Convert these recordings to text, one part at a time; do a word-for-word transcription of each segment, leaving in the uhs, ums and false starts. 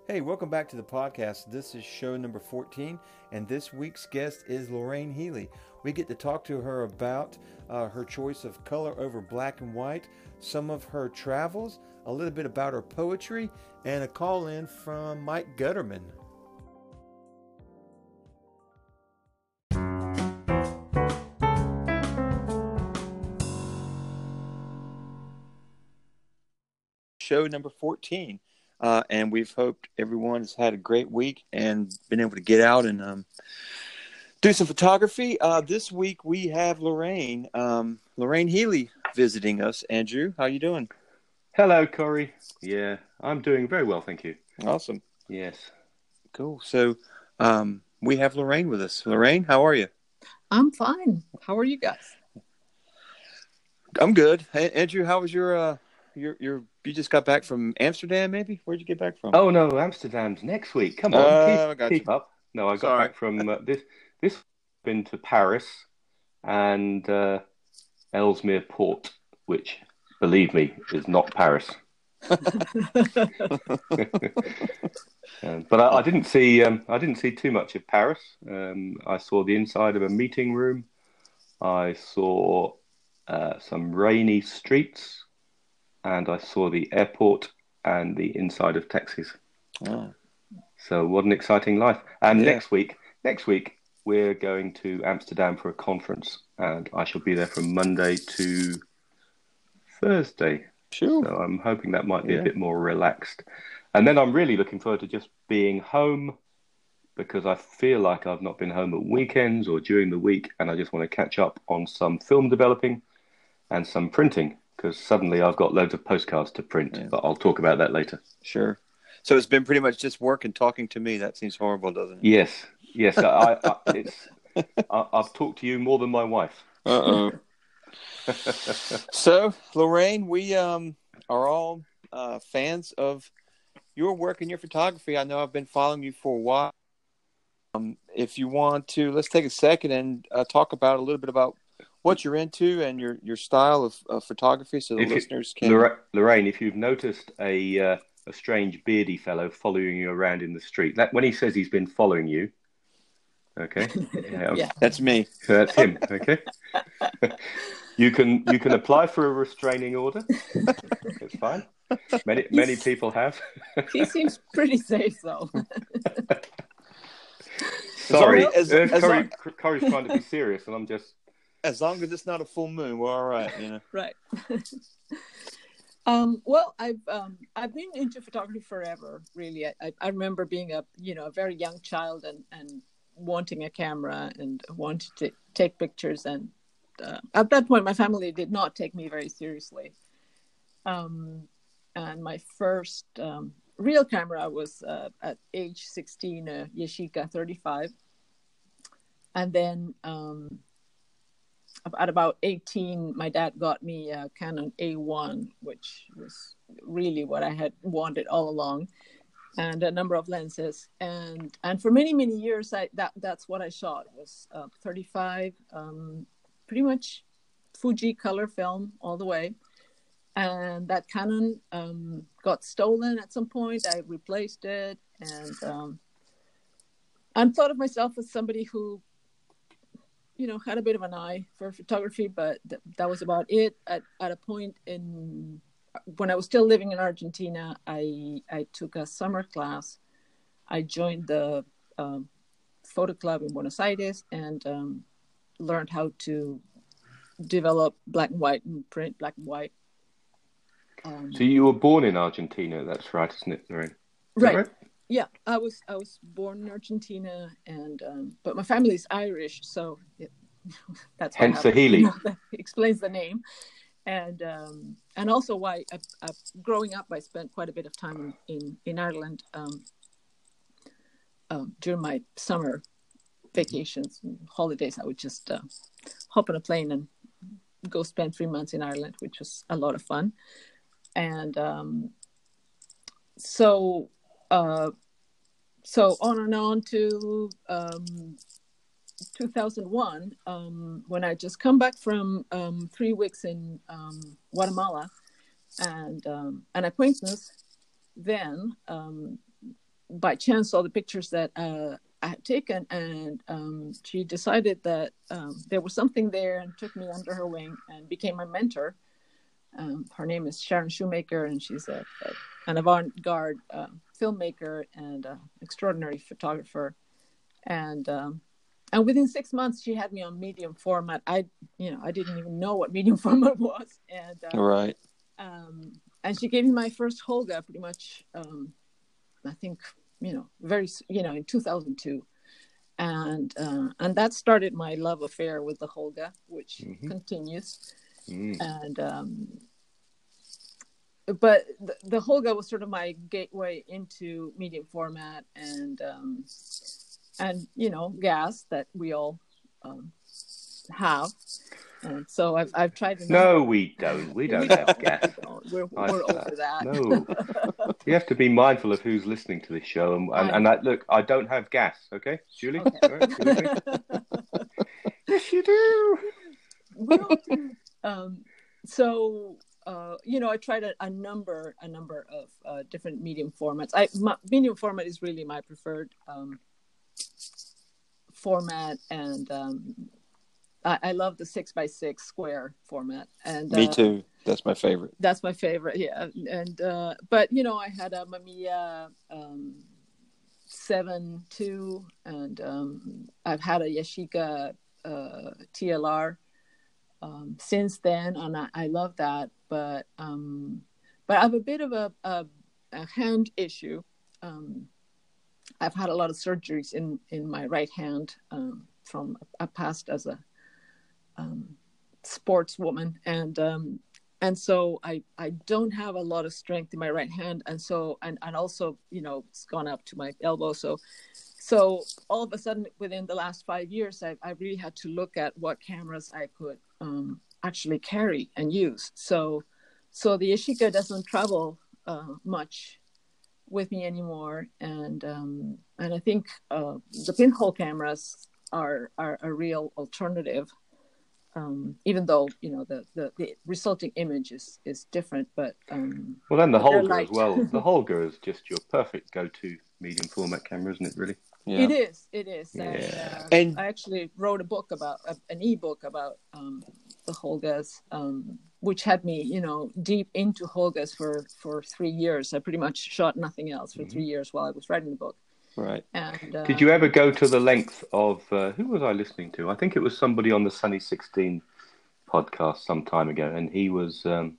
Hey, welcome back to the podcast. This is show number fourteen, and this week's guest is Lorraine Healy. We get to talk to her about uh, her choice of color over black and white, some of her travels, a little bit about her poetry, and a call in from Mike Gutterman. Show number fourteen. Uh, and we've hoped everyone has had a great week and been able to get out and um, do some photography. Uh, this week we have Lorraine, um, Lorraine Healy visiting us. Andrew, how you doing? Hello, Corey. Yeah, I'm doing very well, thank you. Awesome. Yes. Cool. So um, we have Lorraine with us. Lorraine, how are you? I'm fine. How are you guys? I'm good. Hey, Andrew, how was your, uh, your, your, you just got back from Amsterdam, maybe? Where'd you get back from? Oh, no, Amsterdam's next week. Come on, Uh, I keep, got keep you. up. No, I got Sorry. back from uh, this, this, been to Paris and uh, Ellesmere Port, which, believe me, is not Paris. um, but I, I didn't see, um, I didn't see too much of Paris. Um, I saw the inside of a meeting room. I saw uh, some rainy streets. And I saw the airport and the inside of taxis. Oh. So what an exciting life. And Yeah. next week, next week, we're going to Amsterdam for a conference. And I shall be there from Monday to Thursday. Sure. So I'm hoping that might be Yeah. a bit more relaxed. And then I'm really looking forward to just being home because I feel like I've not been home at weekends or during the week. And I just want to catch up on some film developing and some printing. Because suddenly I've got loads of postcards to print, Yeah. but I'll talk about that later. Sure. So it's been pretty much just work and talking to me. That seems horrible, doesn't it? Yes, yes. I, I, it's. I, I've talked to you more than my wife. Uh oh. So, Lorraine, we um are all uh, fans of your work and your photography. I know I've been following you for a while. Um, if you want to, let's take a second and uh, talk about a little bit about what you're into and your, your style of, of photography, so the If you- listeners can. Lora- Lorraine, if you've noticed a uh, a strange beardy fellow following you around in the street, that when he says he's been following you, okay, yeah, Yeah. That's me. that's him. Okay, you can you can apply for a restraining order. It's fine. Many many people have. He seems pretty safe, though. Sorry, as- uh, as Corey, long- Corey's trying to be serious, and I'm just. As long as it's not a full moon, we're all right. You know. Right. um, well, I've um, I've been into photography forever. Really, I, I, I remember being a you know a very young child and, and wanting a camera and wanting to take pictures. And uh, at that point, my family did not take me very seriously. Um, and my first um, real camera was uh, at age sixteen, a Yashica thirty-five, and then. Um, At about eighteen, my dad got me a Canon A one, which was really what I had wanted all along, and a number of lenses. And and for many, many years, I that that's what I shot was uh, thirty-five, um, pretty much Fuji color film all the way. And that Canon um, got stolen at some point. I replaced it, and um, I thought of myself as somebody who you know, had a bit of an eye for photography, but th- that was about it. At at a point in when I was still living in Argentina, I I took a summer class. I joined the um, photo club in Buenos Aires and um, learned how to develop black and white and print black and white. Um, So you were born in Argentina, that's right, isn't it, Lorraine? Is that right. right? Yeah, I was I was born in Argentina, and um, but my family is Irish, so it, that's what Hence the happened. Healy. You know, that explains the name, and um, and also why I, I, growing up I spent quite a bit of time in in, in Ireland um, um, during my summer vacations and holidays. I would just uh, hop on a plane and go spend three months in Ireland, which was a lot of fun, and um, so. Uh, so on and on to um, two thousand one, um, when I just come back from um, three weeks in um, Guatemala, and um, an acquaintance then um, by chance saw the pictures that uh, I had taken, and um, she decided that um, there was something there and took me under her wing and became my mentor. Um, her name is Sharon Shoemaker, and she's a, a, an avant-garde uh, filmmaker and uh, extraordinary photographer. And um, and within six months, she had me on medium format. I, you know, I didn't even know what medium format was, and uh, right. Um, and she gave me my first Holga, pretty much. Um, I think, you know, very, you know, in two thousand two, and uh, and that started my love affair with the Holga, which mm-hmm. continues. Mm. And um, but the, the Holga was sort of my gateway into medium format and um, and you know gas that we all um, have. And so I've I've tried to. No, we don't. We don't we have don't, gas. We don't. We're we're over that. No, you have to be mindful of who's listening to this show. And and, and I, look, I don't have gas. Okay, Julie. Okay. All right, you yes, you do. Well, um, so uh, you know, I tried a, a number a number of uh, different medium formats. I my, medium format is really my preferred um, format, and um, I, I love the six by six square format. And me uh, too. That's my favorite. That's my favorite. Yeah, and uh, but you know, I had a Mamiya um, seven two, and um, I've had a Yashica uh, T L R. Um, since then, and I, I love that, but um, but I have a bit of a, a, a hand issue. Um, I've had a lot of surgeries in, in my right hand um, from a past as a um, sportswoman, and um, and so I, I don't have a lot of strength in my right hand, and so and, and also you know it's gone up to my elbow, so. So all of a sudden, within the last five years, I I really had to look at what cameras I could um, actually carry and use. So, so the Yashica doesn't travel uh, much with me anymore, and um, and I think uh, the pinhole cameras are are a real alternative. Um, even though you know the, the, the resulting image is, is different, but um, well, then the Holga as well. The Holga is just your perfect go-to medium format camera, isn't it? Really. Yeah. It is. It is. Yeah. And, uh, and I actually wrote a book about uh, an ebook about um, the Holgas, um, which had me, you know, deep into Holgas for, for three years. I pretty much shot nothing else for mm-hmm. three years while I was writing the book. Right. And uh, did you ever go to the length of uh, who was I listening to? I think it was somebody on the Sunny sixteen podcast some time ago, and he was um,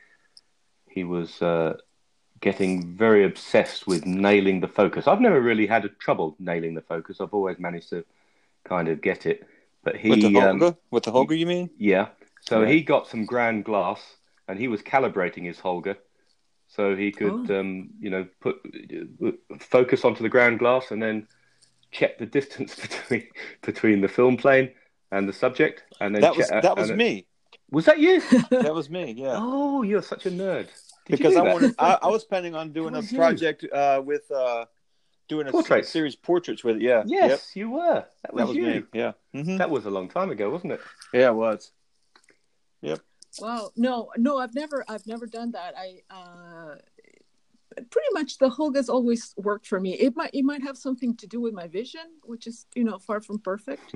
he was. Uh, getting very obsessed with nailing the focus. I've never really had a trouble nailing the focus. I've always managed to kind of get it. But he with the Holga, um, with the Holga, you mean? Yeah. So right. he got some ground glass, and he was calibrating his Holga, so he could, oh. um, you know, put uh, focus onto the ground glass, and then check the distance between between the film plane and the subject. And then that was check, that was uh, me. Was that you? That was me. Yeah. Oh, you're such a nerd. Did because I wanted, I, I was planning on doing a project uh, with uh, doing a portraits. series of portraits with it. Yeah. Yes, yep. you were. That was, that was you. Me. Yeah. Mm-hmm. That was a long time ago, wasn't it? Yeah, it was. Yep. Wow. No, no, I've never, I've never done that. I uh, pretty much the Holga's always worked for me. It might, it might have something to do with my vision, which is you know far from perfect.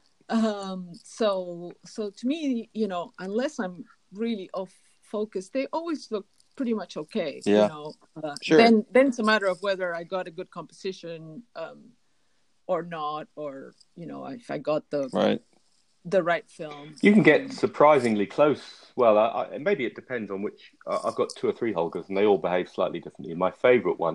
um. So, so to me, you know, unless I'm really off focus, they always look pretty much okay. Yeah. You know, uh, sure. Then, then it's a matter of whether I got a good composition um, or not, or you know, if I got the right, the right film. You can get surprisingly close. Well, I, I, maybe it depends on which. Uh, I've got two or three Holgas, and they all behave slightly differently. My favourite one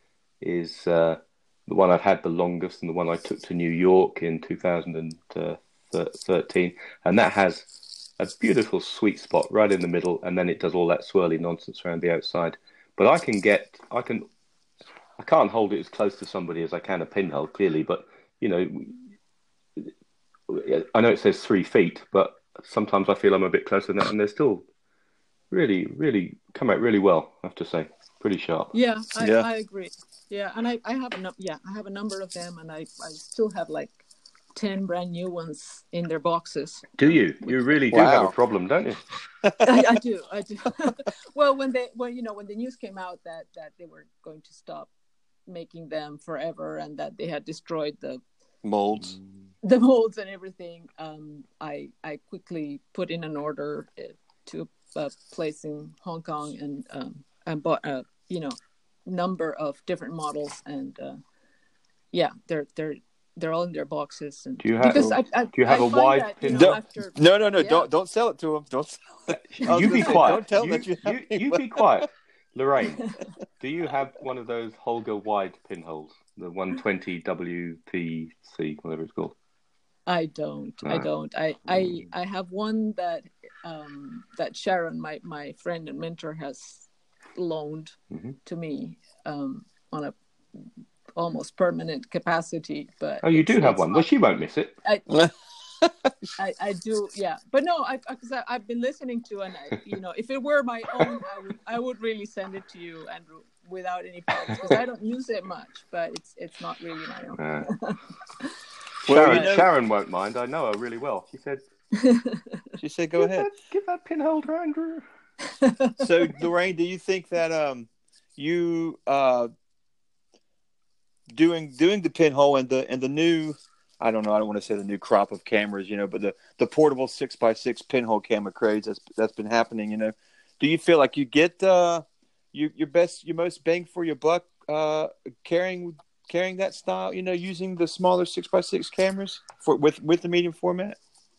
is uh, the one I've had the longest, and the one I took to New York in two thousand thirteen, and that has a beautiful sweet spot right in the middle, and then it does all that swirly nonsense around the outside. But I can get, I can, I can't hold it as close to somebody as I can a pinhole, clearly. But you know, I know it says three feet, but sometimes I feel I'm a bit closer than that, and they're still really, really come out really well. I have to say, pretty sharp. Yeah, I, yeah. I agree. Yeah, and I, I have a, yeah, I have a number of them, and I, I still have like ten brand new ones in their boxes. Do you? You really do wow. have a problem, don't you? I, I do. I do. Well, when they, when you know, when the news came out that that they were going to stop making them forever and that they had destroyed the molds. the molds and everything. Um, I I quickly put in an order to a place in Hong Kong and um, and bought a you know number of different models, and uh, yeah, they're they're they're all in their boxes. And do you have because I, I, do you have I a wide that, pin? You know, after, no, no, no! yeah. Don't don't sell it to them. Don't. Sell it. You be say, quiet. Don't tell you, them that you. You, you be quiet, Lorraine. Do you have one of those Holga wide pinholes, the one twenty W P C, whatever it's called? I don't. No. I don't. I, I I have one that um, that Sharon, my, my friend and mentor, has loaned mm-hmm. to me um, on a almost permanent capacity. But oh, you do have one. Not... Well, she won't miss it. I, I, I do, yeah. But no, I because I, I've been listening to, and I, you know, if it were my own, I would I would really send it to you, Andrew, without any problems, because I don't use it much. But it's it's not really my own. Uh. Well, Sharon, you know, Sharon won't mind. I know her really well. She said, "She said, go give ahead, that, give that pinhole to Andrew." So, Lorraine, do you think that um you uh doing doing the pinhole and the and the new, I don't know, I don't want to say the new crop of cameras, you know, but the, the portable six by six pinhole camera craze that's that's been happening, you know, do you feel like you get uh you your best your most bang for your buck uh carrying carrying that style, you know, using the smaller six by six cameras for with, with the medium format?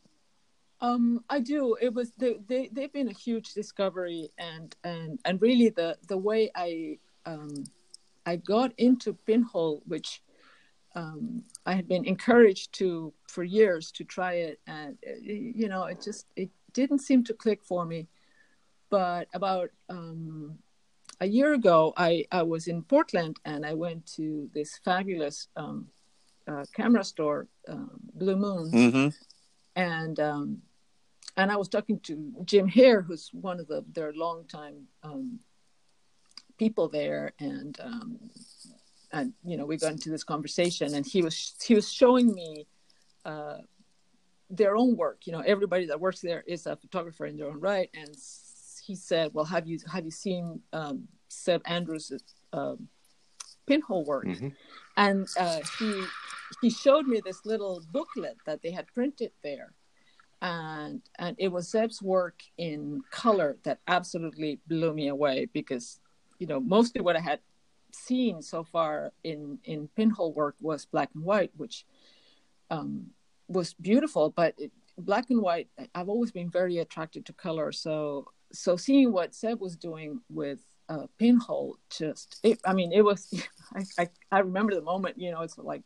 Um, I do. It was they, they they've been a huge discovery, and and and really the the way I um I got into pinhole, which um I had been encouraged to for years to try it, and you know it just it didn't seem to click for me. But about um a year ago, I, I was in Portland, and I went to this fabulous um, uh, camera store, um, Blue Moon, mm-hmm. and um, and I was talking to Jim Hare, who's one of the their longtime um, people there, and um, and you know we got into this conversation, and he was he was showing me uh, their own work. You know, everybody that works there is a photographer in their own right, and he said, well, have you have you seen um, Seb Andrews' um, pinhole work? Mm-hmm. And uh, he he showed me this little booklet that they had printed there. And and it was Seb's work in color that absolutely blew me away, because, you know, mostly what I had seen so far in, in pinhole work was black and white, which um, was beautiful. But it, black and white, I've always been very attracted to color. So So seeing what Seb was doing with uh, pinhole, just, it, I mean, it was, I, I, I remember the moment, you know, it's like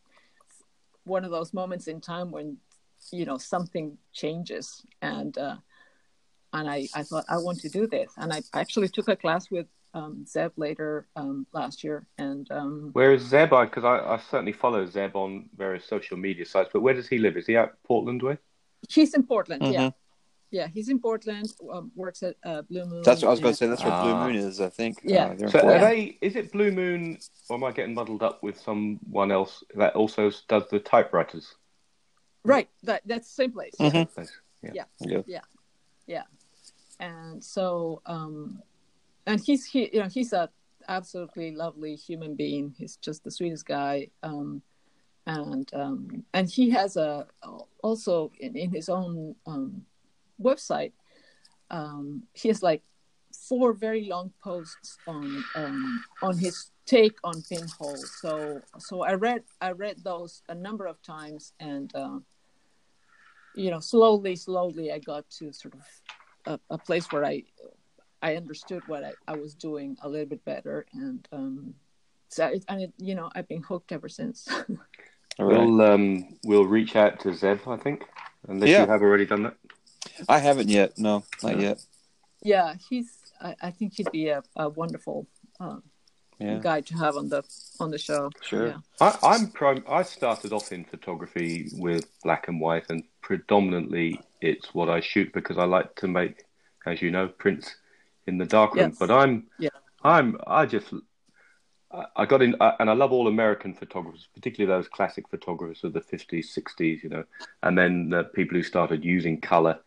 one of those moments in time when, you know, something changes. And uh, and I, I thought, I want to do this. And I actually took a class with um, Zeb later um, last year. And um, where is Zeb? Because I, I, I certainly follow Zeb on various social media sites, but where does he live? Is he out Portland way? He's in Portland, mm-hmm. yeah. Yeah, he's in Portland, um, works at uh, Blue Moon. That's what I was going to say. That's where ah. Blue Moon is, I think. Yeah. Uh, so are they, is it Blue Moon, or am I getting muddled up with someone else that also does the typewriters? Right. That That's the same place. Mm-hmm. Yeah. Yeah. Yeah. Yeah. Yeah. Yeah. And so, um, and he's, he, you know, he's a absolutely lovely human being. He's just the sweetest guy. Um, and, um, and he has a, also in, in his own, um, website, um, he has like four very long posts on um, on his take on pinhole. So so I read I read those a number of times, and uh, you know slowly slowly I got to sort of a, a place where I I understood what I, I was doing a little bit better, and um, so it, and it, you know I've been hooked ever since. All right. We'll um we'll reach out to Zeb, I think, unless Yeah. you have already done that. I haven't yet. No, not No. yet. Yeah, he's. I, I think he'd be a, a wonderful um, Yeah. guy to have on the on the show. Sure. Yeah. I, I'm prim- I started off in photography with black and white, and predominantly it's what I shoot because I like to make, as you know, prints in the darkroom. Yes. But I'm, Yeah. I'm, I just, I, I got in, I, and I love all American photographers, particularly those classic photographers of the fifties, sixties, you know, and then the people who started using color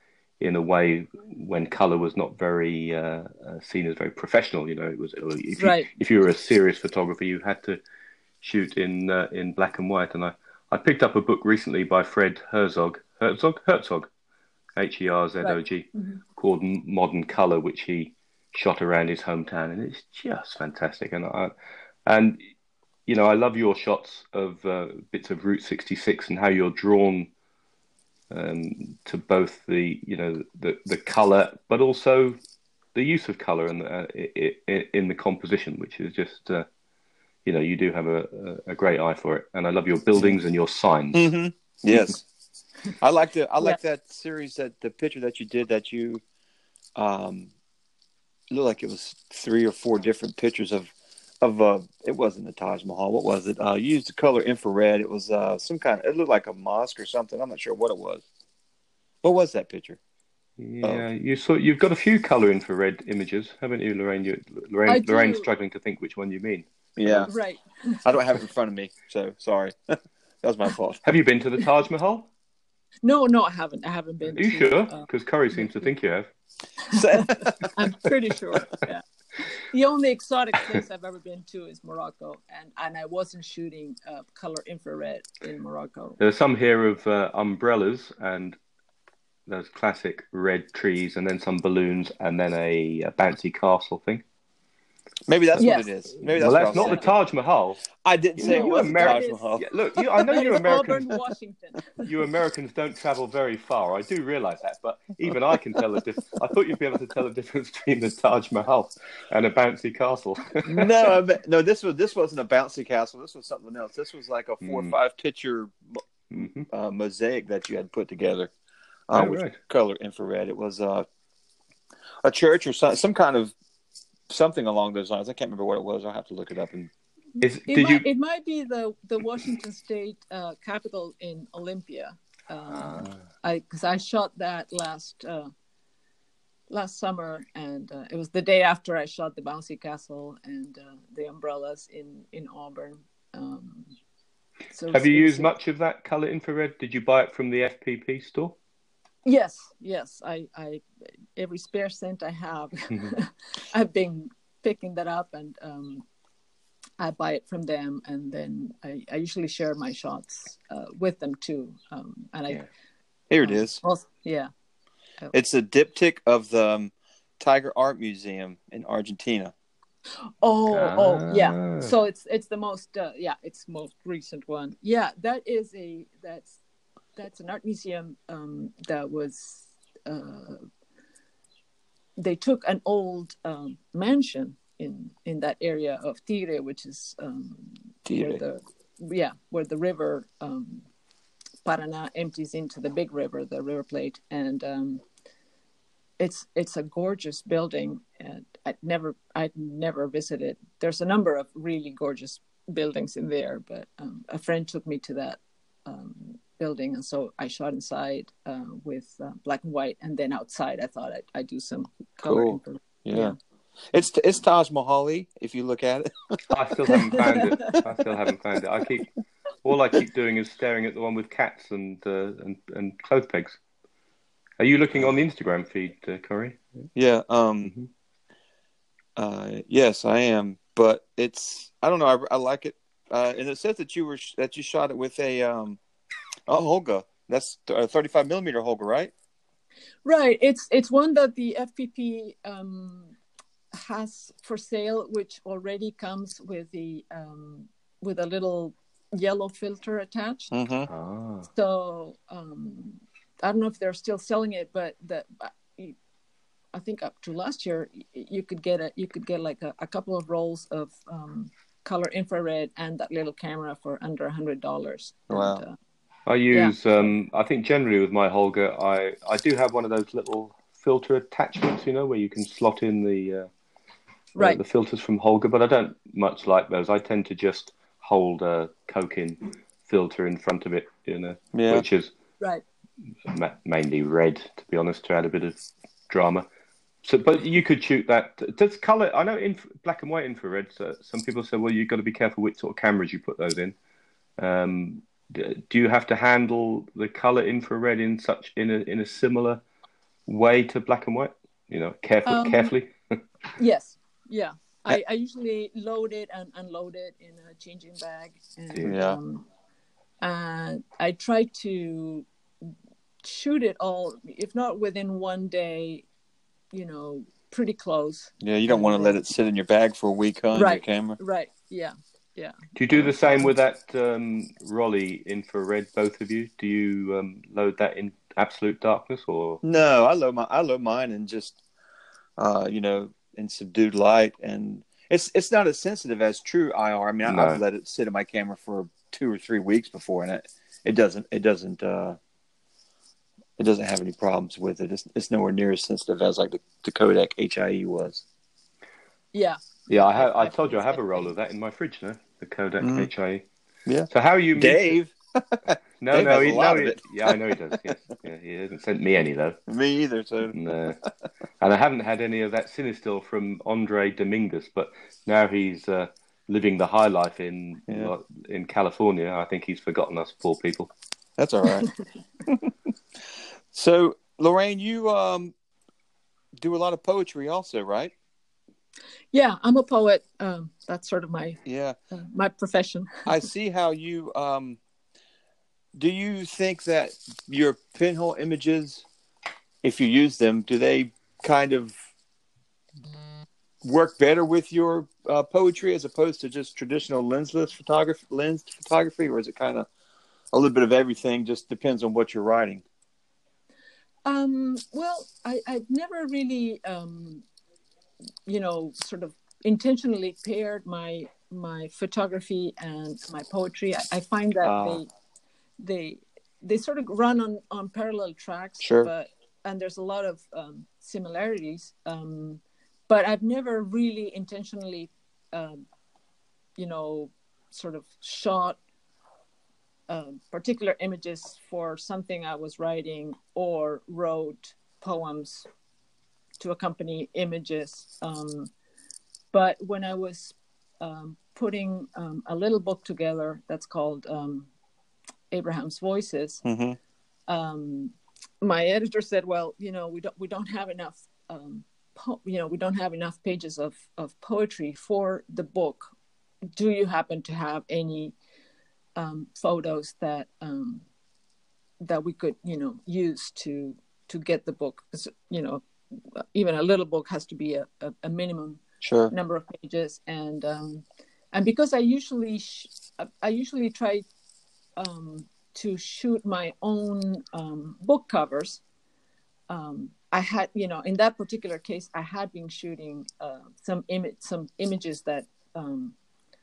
in a way when color was not very uh, uh, seen as very professional. You know, it was if you Right. if you were a serious photographer, you had to shoot in uh, in black and white. And I, I picked up a book recently by Fred Herzog, Herzog, Herzog, H E R Z O G, Right. Mm-hmm. called Modern Color, which he shot around his hometown, and it's just fantastic. And I, and you know, I love your shots of uh, bits of Route sixty-six and how you're drawn um, to both the, you know, the the color, but also the use of color and uh, in the composition, which is just, uh, you know, you do have a, a great eye for it. And I love your buildings and your signs. Mm-hmm. Yes, I like the I like Yeah. that series, that the picture that you did, that you um it looked like it was three or four different pictures of of uh it wasn't the Taj Mahal. What was it? Uh, you used the color infrared. It was uh some kind of, it looked like a mosque or something. I'm not sure what it was. What was that picture? Yeah, you saw. You've got a few color infrared images, haven't you, Lorraine? You, I Lorraine, do. Lorraine's struggling to think which one you mean. Yeah, Right. I don't have it in front of me, so sorry. That was my fault. Have you been to the Taj Mahal? No, no, I haven't. I haven't been. Are you to, sure? uh, Because Curry seems to think you have. I'm pretty sure. Yeah. The only exotic place I've ever been to is Morocco, and, and I wasn't shooting uh, color infrared in Morocco. There's some here of uh, umbrellas and those classic red trees, and then some balloons, and then a, a bouncy castle thing. Maybe that's Yes. what it is. Maybe that's Well, what that's I was not the thinking. Taj Mahal. I didn't say No, it was the Ameri- Taj Mahal. Yeah, look, you, I know That you is Americans. Auburn, Washington. You Americans don't travel very far. I do realise that, but even I can tell the difference. I thought you'd be able to tell the difference between the Taj Mahal and a bouncy castle. no, I bet- no. This was this wasn't a bouncy castle. This was something else. This was like a four or Mm. five picture Mm-hmm. uh, mosaic that you had put together uh, Oh, with right. color infrared. It was uh, a church or some some kind of something along those lines. I can't remember what it was. I'll have to look it up. And Is, It did might, you? it might be the, the Washington State uh, Capitol in Olympia. Um, I because I shot that last uh, last summer, and uh, it was the day after I shot the bouncy castle and uh, the umbrellas in in Auburn. Um, so Have you it's- used much of that color infrared? Did you buy it from the F P P store? Yes, yes. I, I every spare cent I have, I've been picking that up, and um, I buy it from them, and then I, I usually share my shots uh, with them too. Um, and I, Yeah. here it um, is. also- yeah, It's a diptych of the um, Tiger Art Museum in Argentina. Oh, oh, yeah. Ah. So it's it's the most uh, yeah, it's most recent one. Yeah, that is a that's that's an art museum um, that was uh, they took an old um, mansion in in that area of Tigre, which is um, where Tigre. the yeah where the river um, Paraná empties into the big river, the River Plate, and um, it's it's a gorgeous building. And I'd never I'd never visited. There's a number of really gorgeous buildings in there, but um, a friend took me to that um, building, and so I shot inside uh, with uh, black and white, and then outside I thought I'd, I'd do some color. Cool. infrared. Yeah. Yeah. It's it's Taj Mahal-y, if you look at it. I still haven't found it. I still haven't found it. I keep all I keep doing is staring at the one with cats and uh, and and clothes pegs. Are you looking on the Instagram feed, uh, Corey? Yeah. Um. Uh. Yes, I am. But it's I don't know. I, I like it. Uh. And it says that you were that you shot it with a um. A Holga. That's a thirty-five millimeter Holga, right? Right. It's it's one that the F P P um, has for sale, which already comes with the um, with a little yellow filter attached. Mm-hmm. Ah. So um, I don't know if they're still selling it, but the I think up to last year you could get a you could get like a, a couple of rolls of um, color infrared and that little camera for under a hundred dollars. Wow. And, uh, I use. Um, I think generally with my Holga, I I do have one of those little filter attachments, you know, where you can slot in the uh, right. uh, the filters from Holga, but I don't much like those. I tend to just hold a Cokin filter in front of it, you know, Yeah. which is Right. ma- mainly red, to be honest, to add a bit of drama. So, but you could shoot that. Does color? I know in black and white infrared. So some people say, well, you've got to be careful which sort of cameras you put those in. Um, d- do you have to handle the color infrared in such in a in a similar way to black and white? You know, carefully, Um, carefully. yes, yeah. Uh, I, I usually load it and unload it in a changing bag, and Yeah. um, and I try to shoot it all, if not within one day, you know, pretty close. Yeah, you don't And want to let then, it sit in your bag for a week, huh, in your right, camera? right, yeah, yeah. Do you do the same So, with that um, Rolly infrared? Both of you, do you um, load that in absolute darkness, or No, I load my I load mine and just uh, you know, in subdued light, and it's it's not as sensitive as true I R. I mean, I, I've no? let it sit in my camera for two or three weeks before, and it it doesn't it doesn't uh, it doesn't have any problems with it. It's it's nowhere near as sensitive as like the, the Kodak H I E was. yeah, Yeah, yeah. I I, have. I I feel told you the I have a same roll way. of that in my fridge now. The Kodak Mhm. H I E. Yeah, So how are you meet? Dave. No, Dave no, has a he, lot no. of He, it. yeah, I know he does. Yes, yeah, he hasn't sent me any though. Me either. So No. And I haven't had any of that Cinestill from Andre Dominguez, but now he's uh, living the high life in yeah, in California. I think he's forgotten us poor people. that's all right. So Lorraine, you um do a lot of poetry also, right? Yeah, I'm a poet. Um, that's sort of my Yeah, uh, my profession. I see how you um. Do you think that your pinhole images, if you use them, do they kind of work better with your uh, poetry as opposed to just traditional lensless photography, lensed photography, or is it kind of a little bit of everything? Just depends on what you're writing. Um, well, I, I've never really, um, you know, sort of intentionally paired my my photography and my poetry. I, I find that Uh, they they they sort of run on on parallel tracks, sure. but and there's a lot of um, similarities. Um, but I've never really intentionally, um, you know, sort of shot um, particular images for something I was writing or wrote poems to accompany images. Um, but when I was um, putting um, a little book together that's called um, Abraham's Voices, Mm-hmm. um, my editor said, "Well, you know, we don't we don't have enough, um, po- you know, we don't have enough pages of of poetry for the book. Do you happen to have any um, photos that um, that we could, you know, use to to get the book? You know, even a little book has to be a, a, a minimum Sure. number of pages, and um, and because I usually sh- I usually try um, to shoot my own um, book covers. Um, I had, you know, in that particular case, I had been shooting uh, some image, some images that um,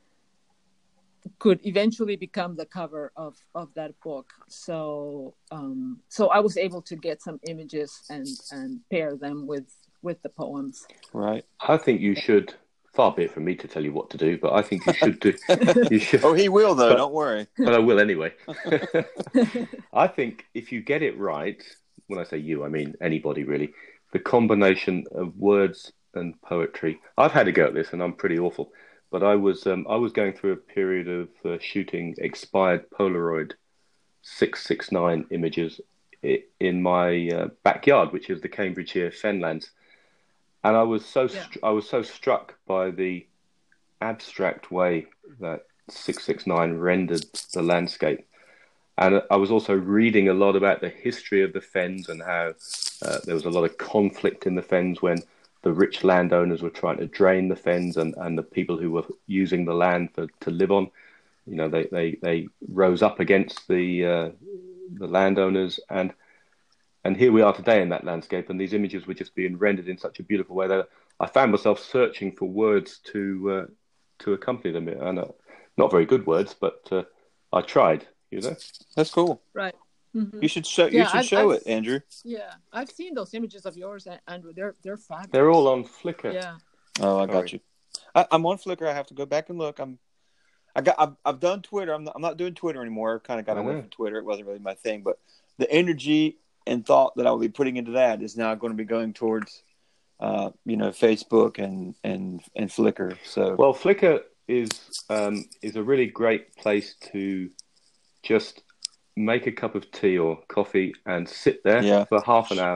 could eventually become the cover of, of that book. So, um, so I was able to get some images and, and pair them with, with the poems. Right. I think you should. Far be it from me to tell you what to do, but I think you should do. You should. Oh, he will though. But, don't worry. but I will anyway. I think if you get it right, when I say you, I mean anybody really, the combination of words and poetry. I've had a go at this, and I'm pretty awful. But I was um, I was going through a period of uh, shooting expired Polaroid six six nine images in my uh, backyard, which is the Cambridgeshire Fenlands, and I was so Yeah. I was so struck by the abstract way that six six nine rendered the landscape. And I was also reading a lot about the history of the Fens and how uh, there was a lot of conflict in the Fens when the rich landowners were trying to drain the Fens, and, and the people who were using the land for, to live on, you know, they, they, they rose up against the uh, the landowners. And and here we are today in that landscape, and these images were just being rendered in such a beautiful way that I found myself searching for words to uh, to accompany them. And uh, not very good words, but uh, I tried. You know, That's cool. Right. Mm-hmm. You should show. Yeah, you should I've, show I've, it, Andrew. Yeah, I've seen those images of yours, Andrew. They're they're fabulous. they're all on Flickr. Yeah. Oh, I Sorry. got you. I, I'm on Flickr. I have to go back and look. I'm. I got. I've, I've done Twitter. I'm not, I'm not doing Twitter anymore. Kind of got I away know. from Twitter. It wasn't really my thing. But the energy and thought that I will be putting into that is now going to be going towards, uh, you know, Facebook and and and Flickr. So Well, Flickr is um, is a really great place to just make a cup of tea or coffee and sit there Yeah. for half an hour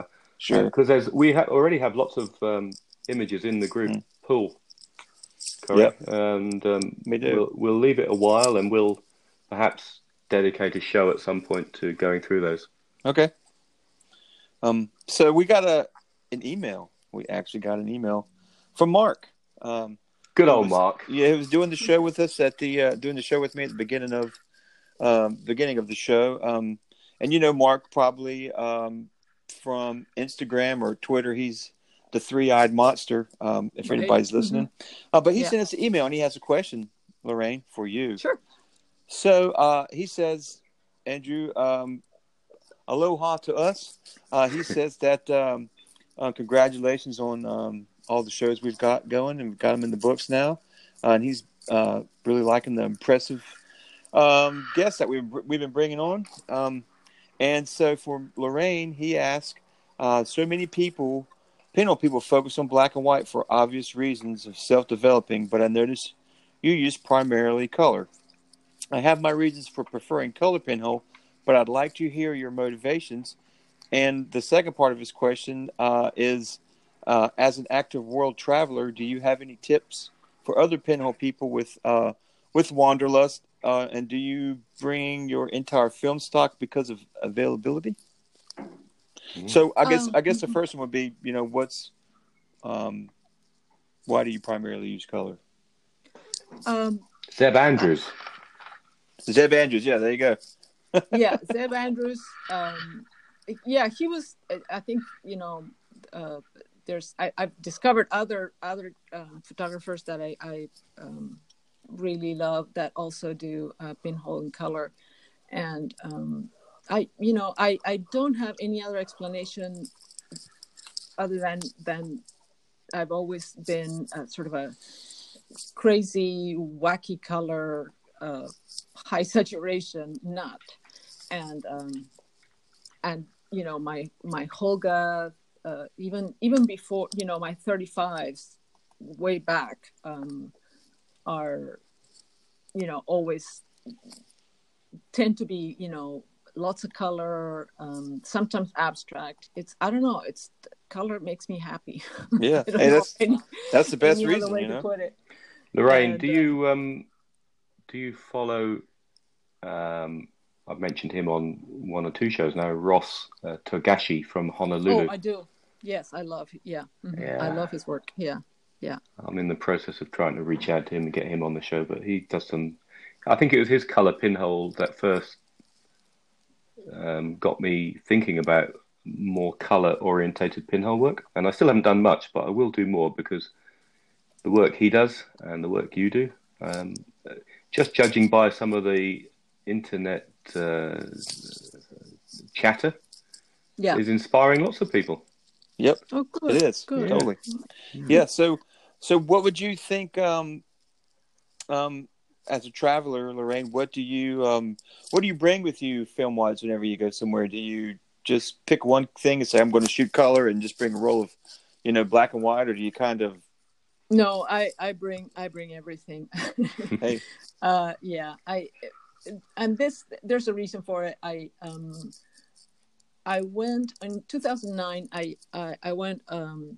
Sure. Because there's we ha- already have lots of um, images in the group Mm. pool, Yep. Corey, and um, We do. we'll we'll leave it a while, and we'll perhaps dedicate a show at some point to going through those. Okay. Um. So we got a an email. We actually got an email from Mark. Um. Good who old was- Mark. Yeah, he was doing the show with us at the uh, doing the show with me at the beginning of um beginning of the show. Um. And you know Mark probably um from Instagram or Twitter. He's the three-eyed monster. Um. If Right. anybody's listening, uh, but he Yeah. sent us an email and he has a question, Lorraine, for you. Sure. So uh, he says, Andrew, um, aloha to us. Uh, he says that um, uh, congratulations on um, all the shows we've got going, and we've got them in the books now. Uh, and he's uh, really liking the impressive um, guests that we've we've been bringing on. Um, and so for Lorraine, he asked, uh, so many people, pinhole people, focus on black and white for obvious reasons of self-developing, but I notice you use primarily color. I have my reasons for preferring color pinhole, but I'd like to hear your motivations. And the second part of his question uh, is, uh, as an active world traveler, do you have any tips for other pinhole people with uh, with Wanderlust? Uh, and do you bring your entire film stock because of availability? Mm. So I guess Um, I guess the first one would be, you know, what's um, why do you primarily use color? Um, Zeb Andrews. Zeb Andrews, yeah, there you go. yeah, Zeb Andrews. Um, yeah, he was. I think you know. Uh, there's. I, I've discovered other other um, photographers that I, I um, really love that also do uh, pinhole in color, and um, I, you know, I, I don't have any other explanation other than than I've always been uh, sort of a crazy, wacky color. Uh, high saturation nut, and um, and you know my my Holga, uh, even even before you know my thirty-fives way back um, are you know always tend to be you know lots of color, um, sometimes abstract. It's I don't know. It's color makes me happy. Yeah, I don't hey, know that's any, that's the best any other reason, way you to know. put it. Lorraine, And, do uh, you um, do you follow? Um, I've mentioned him on one or two shows now. Ross uh, Togashi from Honolulu. Oh, I do. Yes, I love. Yeah, mhm. Yeah. I love his work. Yeah, yeah. I'm in the process of trying to reach out to him and get him on the show, but he does some. I think it was his color pinhole that first um, got me thinking about more color orientated pinhole work, and I still haven't done much, but I will do more because the work he does and the work you do, um, just judging by some of the internet uh, chatter, Yeah. is inspiring lots of people. Yep, Oh, good. it is Good. totally. Mm. Yeah. So, so what would you think? Um, um, as a traveler, Lorraine, what do you um, what do you bring with you film wise whenever you go somewhere? Do you just pick one thing and say I'm going to shoot color and just bring a roll of, you know, black and white, or do you kind of? No, I, I bring I bring everything. Hey, uh, yeah, I and this there's a reason for it. I um I went in two thousand nine. I I, I went um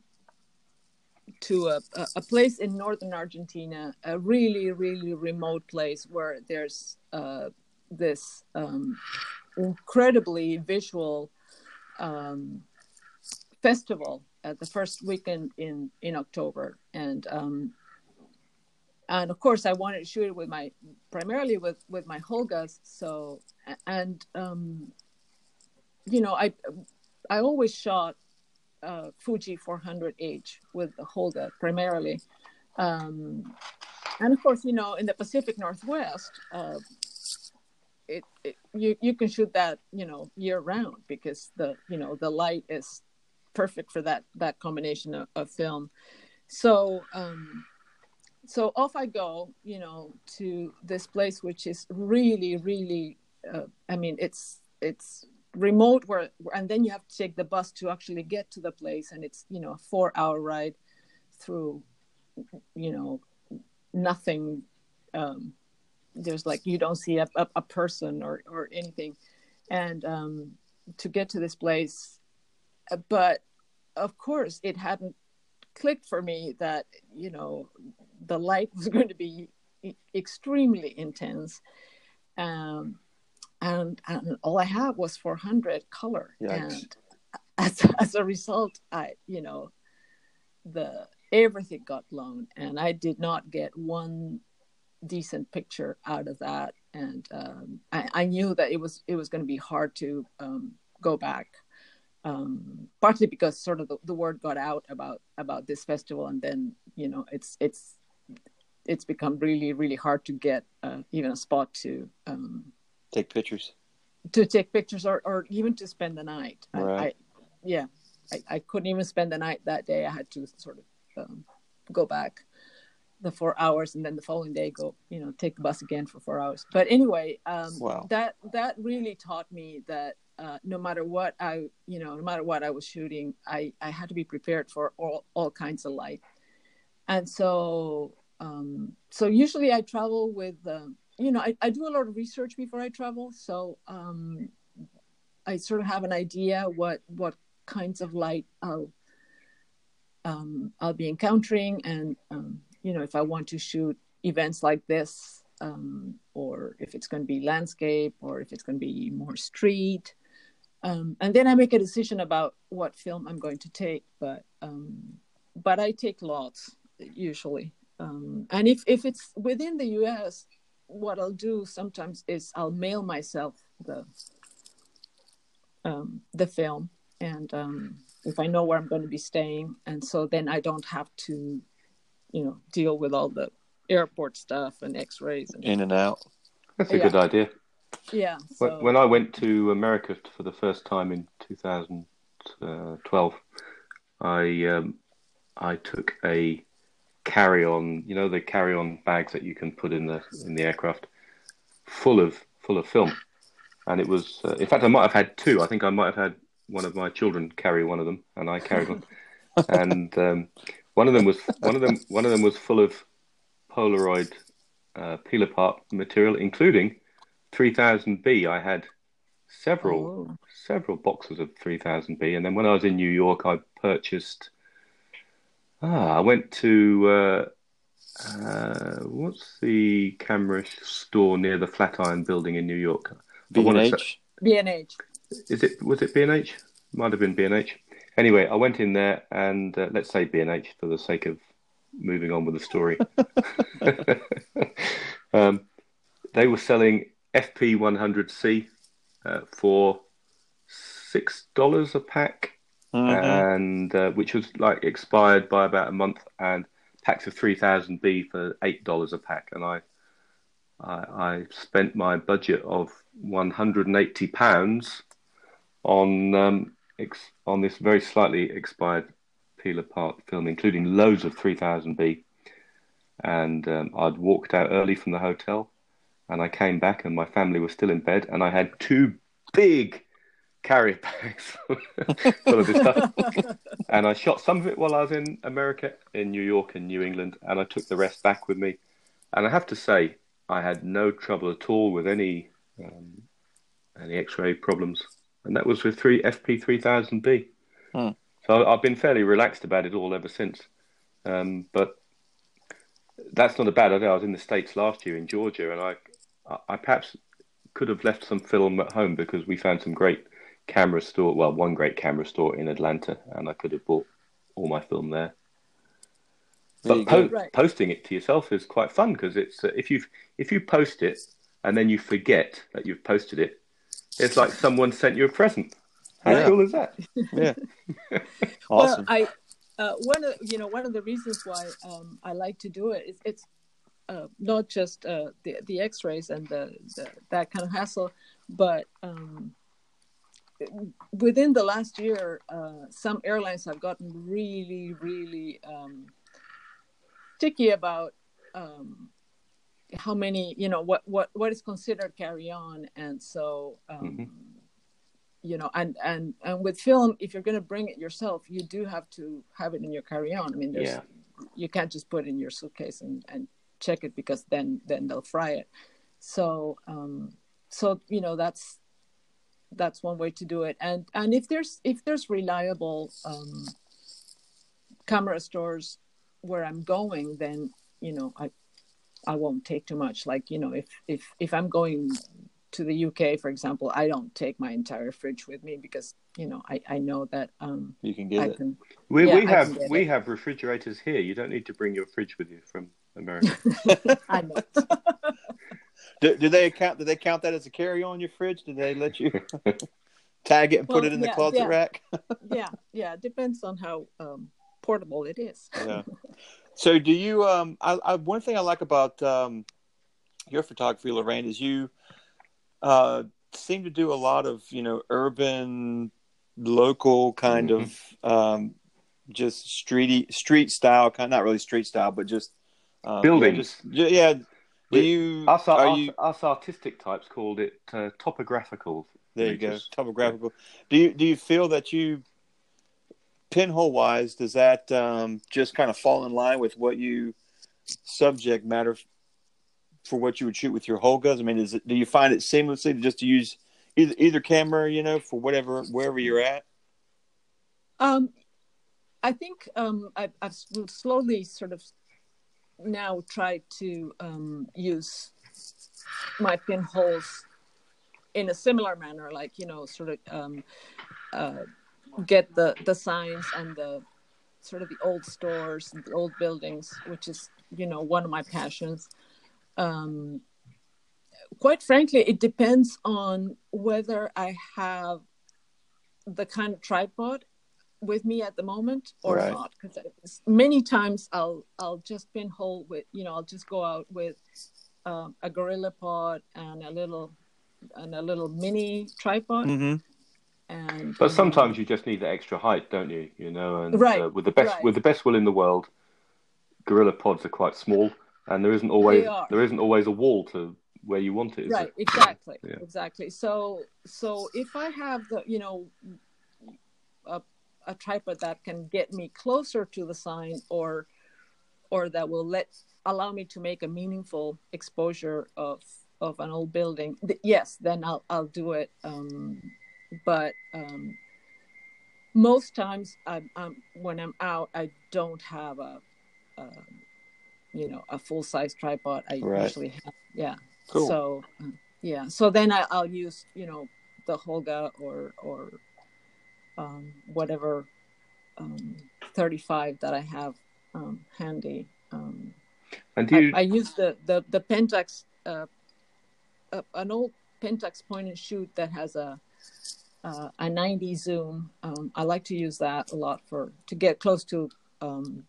to a, a a place in northern Argentina, a really really remote place where there's uh this um incredibly visual um festival at the first weekend in in October, and um and of course I wanted to shoot it with my primarily with with my Holgas. So and um you know I I always shot uh Fuji four hundred H with the Holga primarily, um and of course you know in the Pacific Northwest uh it, it you you can shoot that you know year round because the you know the light is perfect for that that combination of, of film. So um so off I go, you know, to this place which is really really uh, I mean it's it's remote where and then you have to take the bus to actually get to the place, and it's you know a four hour ride through you know nothing. um there's like you don't see a, a, a person or or anything, and um to get to this place. But of course, it hadn't clicked for me that, you know, the light was going to be extremely intense. Um, and, and all I had was four hundred color. Yikes. And as, as a result, I, you know, the everything got blown, and I did not get one decent picture out of that. And um, I, I knew that it was it was going to be hard to um, go back, um, partly because sort of the, the word got out about about this festival, and then, you know, it's it's it's become really really hard to get uh, even a spot to um, take pictures, to take pictures, or, or even to spend the night. Right. I, I, yeah, I, I couldn't even spend the night that day. I had to sort of um, go back the four hours and then the following day go, you know, take the bus again for four hours. But anyway, um, wow. that that really taught me that uh, no matter what I, you know, no matter what I was shooting, I, I had to be prepared for all, all kinds of light. And so, um, so usually I travel with, um, you know, I, I do a lot of research before I travel. So um, I sort of have an idea what what kinds of light I'll um, I'll be encountering, and um, you know, if I want to shoot events like this, um, or if it's going to be landscape, or if it's going to be more street, um, and then I make a decision about what film I'm going to take. But um, but I take lots usually, um, and if if it's within the U S, what I'll do sometimes is I'll mail myself the um, the film, and um, if I know where I'm going to be staying, and so then I don't have to, you know, deal with all the airport stuff and X-rays and in and out. That's a yeah. good idea. Yeah. When, So, when I went to America for the first time in two thousand twelve, I um, I took a carry-on, you know, the carry-on bags that you can put in the in the aircraft, full of full of film, and it was. Uh, in fact, I might have had two. I think I might have had one of my children carry one of them, and I carried one. And um, one of them was one of them one of them was full of Polaroid uh, peel apart material, including three thousand B. I had several oh. several boxes of three thousand B, and then when I was in New York, I purchased. Ah, I went to uh, uh, what's the camera store near the Flatiron Building in New York? B and H. B and H. Is it was it B and H? Might have been B and H. Anyway, I went in there and uh, let's say B and H for the sake of moving on with the story. um, they were selling F P one hundred C uh, for six dollars a pack, mm-hmm. and uh, which was like expired by about a month, and packs of three thousand B for eight dollars a pack, and I, I, I spent my budget of one hundred and eighty pounds on um, ex- on this very slightly expired peel apart film, including loads of three thousand B. And um, I'd walked out early from the hotel, and I came back, and my family was still in bed, and I had two big carrier bags full of this stuff. And I shot some of it while I was in America, in New York and New England, and I took the rest back with me. And I have to say, I had no trouble at all with any um, any X-ray problems, and that was with three F P three thousand B. Hmm. So I've been fairly relaxed about it all ever since. Um, but that's not a bad idea. I was in the States last year in Georgia, and I, I perhaps could have left some film at home because we found some great camera store. Well, one great camera store in Atlanta, and I could have bought all my film there. But po- right. posting it to yourself is quite fun because it's uh, if you if you post it and then you forget that you've posted it, it's like someone sent you a present. How yeah. cool is that? Yeah, awesome. Well, I uh, one of you know one of the reasons why um, I like to do it is it's uh, not just uh, the the X-rays and the, the that kind of hassle, but um, within the last year, uh, some airlines have gotten really, really um, sticky about um, how many, you know, what, what, what is considered carry-on. And so, um, mm-hmm. you know, and, and, and with film, if you're going to bring it yourself, you do have to have it in your carry-on. I mean, there's, yeah. you can't just put it in your suitcase and, and check it because then, then they'll fry it. So, um, so, you know, that's, that's one way to do it. And, and if there's, if there's reliable, um, camera stores where I'm going, then, you know, I, I won't take too much. Like, you know, if, if, if I'm going to the U K, for example, I don't take my entire fridge with me because, you know, I, I know that um, you can get I it. can. We yeah, we I have can get we it. have refrigerators here. You don't need to bring your fridge with you from America. I know. Do, do they count? Do they count that as a carry on your fridge? Do they let you tag it and put Well, it in the yeah, closet yeah, rack? yeah, yeah. It depends on how um, portable it is. Yeah. So, do you? Um, I, I one thing I like about um, your photography, Lorraine, is you uh, seem to do a lot of, you know, urban, local kind Mhm. of um, just streety street style kind. Not really street style, but just um, yeah, Buildings. just yeah. Do We, you? us, Are us, you? us artistic types called it uh, topographical. There We you go. just- Topographical. Do you do you feel that you pinhole wise, does that um, just kind of fall in line with what you subject matter for what you would shoot with your Holgas? I mean, is it, do you find it seamlessly just to use either either camera, you know, for whatever wherever you're at? Um, I think um, I, I've slowly sort of now tried to um, use my pinholes in a similar manner, like, you know, sort of um, uh, get the, the signs and the sort of the old stores, the old buildings, which is, you know, one of my passions. Um, quite frankly, it depends on whether I have the kind of tripod with me at the moment or Right. not, because many times I'll I'll just pinhole with, you know, I'll just go out with um, a GorillaPod and a little and a little mini tripod. Mm-hmm. And But sometimes um, you just need the extra height, don't you? You know, and right, uh, with the best right. with the best will in the world, gorilla pods are quite small, and there isn't always They are. there isn't always a wall to where you want it. Is Right, there? exactly, Yeah. exactly. So so if I have the, you know, a, a tripod that can get me closer to the sign, or or that will let allow me to make a meaningful exposure of of an old building, th- yes, then I'll I'll do it. Um, but um, most times, I'm, I'm when I'm out, I don't have a, a you know, a full size tripod. I Right. usually have, yeah. Cool. So uh, yeah, so then I, I'll use, you know, the Holga or or um, whatever um, thirty-five that I have um, handy. Um, And do I, you? I use the the the Pentax, uh, uh, an old Pentax point and shoot that has a uh, a ninety zoom. Um, I like to use that a lot for to get close to um,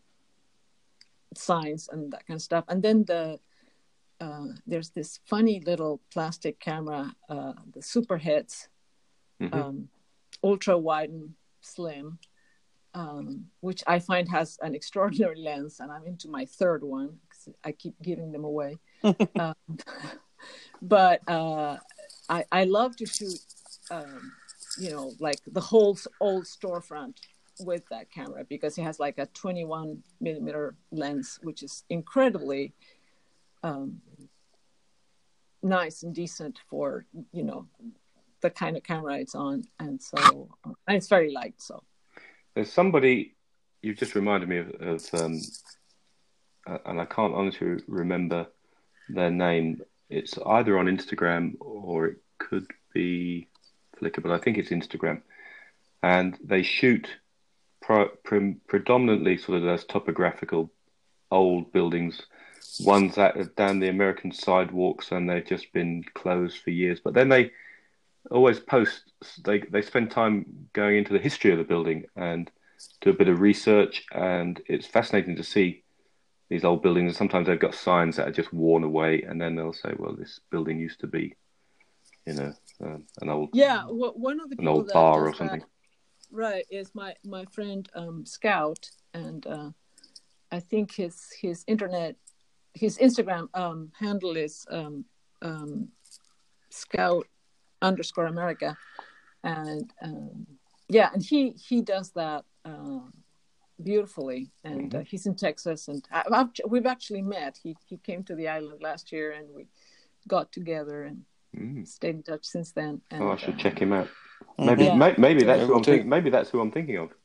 signs and that kind of stuff. And then the uh, there's this funny little plastic camera, uh, the Superheads, Mhm. um, ultra wide and slim. Um, which I find has an extraordinary lens, and I'm into my third one because I keep giving them away. um, but uh, I, I love to shoot, um, you know, like the whole old storefront with that camera, because it has like a twenty-one millimeter lens, which is incredibly um, nice and decent for, you know, the kind of camera it's on, and so and it's very light, so. There's somebody you've just reminded me of, of um, uh, and I can't honestly remember their name. It's either on Instagram or it could be Flickr, but I think it's Instagram. And they shoot pro, pre, predominantly sort of those topographical old buildings, ones that are down the American sidewalks and they've just been closed for years. But then they always post, they they spend time going into the history of the building and do a bit of research, and it's fascinating to see these old buildings. And sometimes they've got signs that are just worn away, and then they'll say, well, this building used to be, you know, um, an old yeah well, one of the an people old that bar does or something. that, right, is my my friend um, Scout, and uh, I think his his internet his Instagram um, handle is um, um, Scout underscore America, and um, yeah, and he he does that uh, beautifully, and Mm-hmm. uh, he's in Texas, and I, I've, we've actually met. He he came to the island last year, and we got together and Mm. stayed in touch since then. And, Oh, I should uh, check him out. Mm-hmm. Maybe Yeah. may, maybe Yeah. that's Maybe who we'll I'm take- thinking. Maybe that's who I'm thinking of.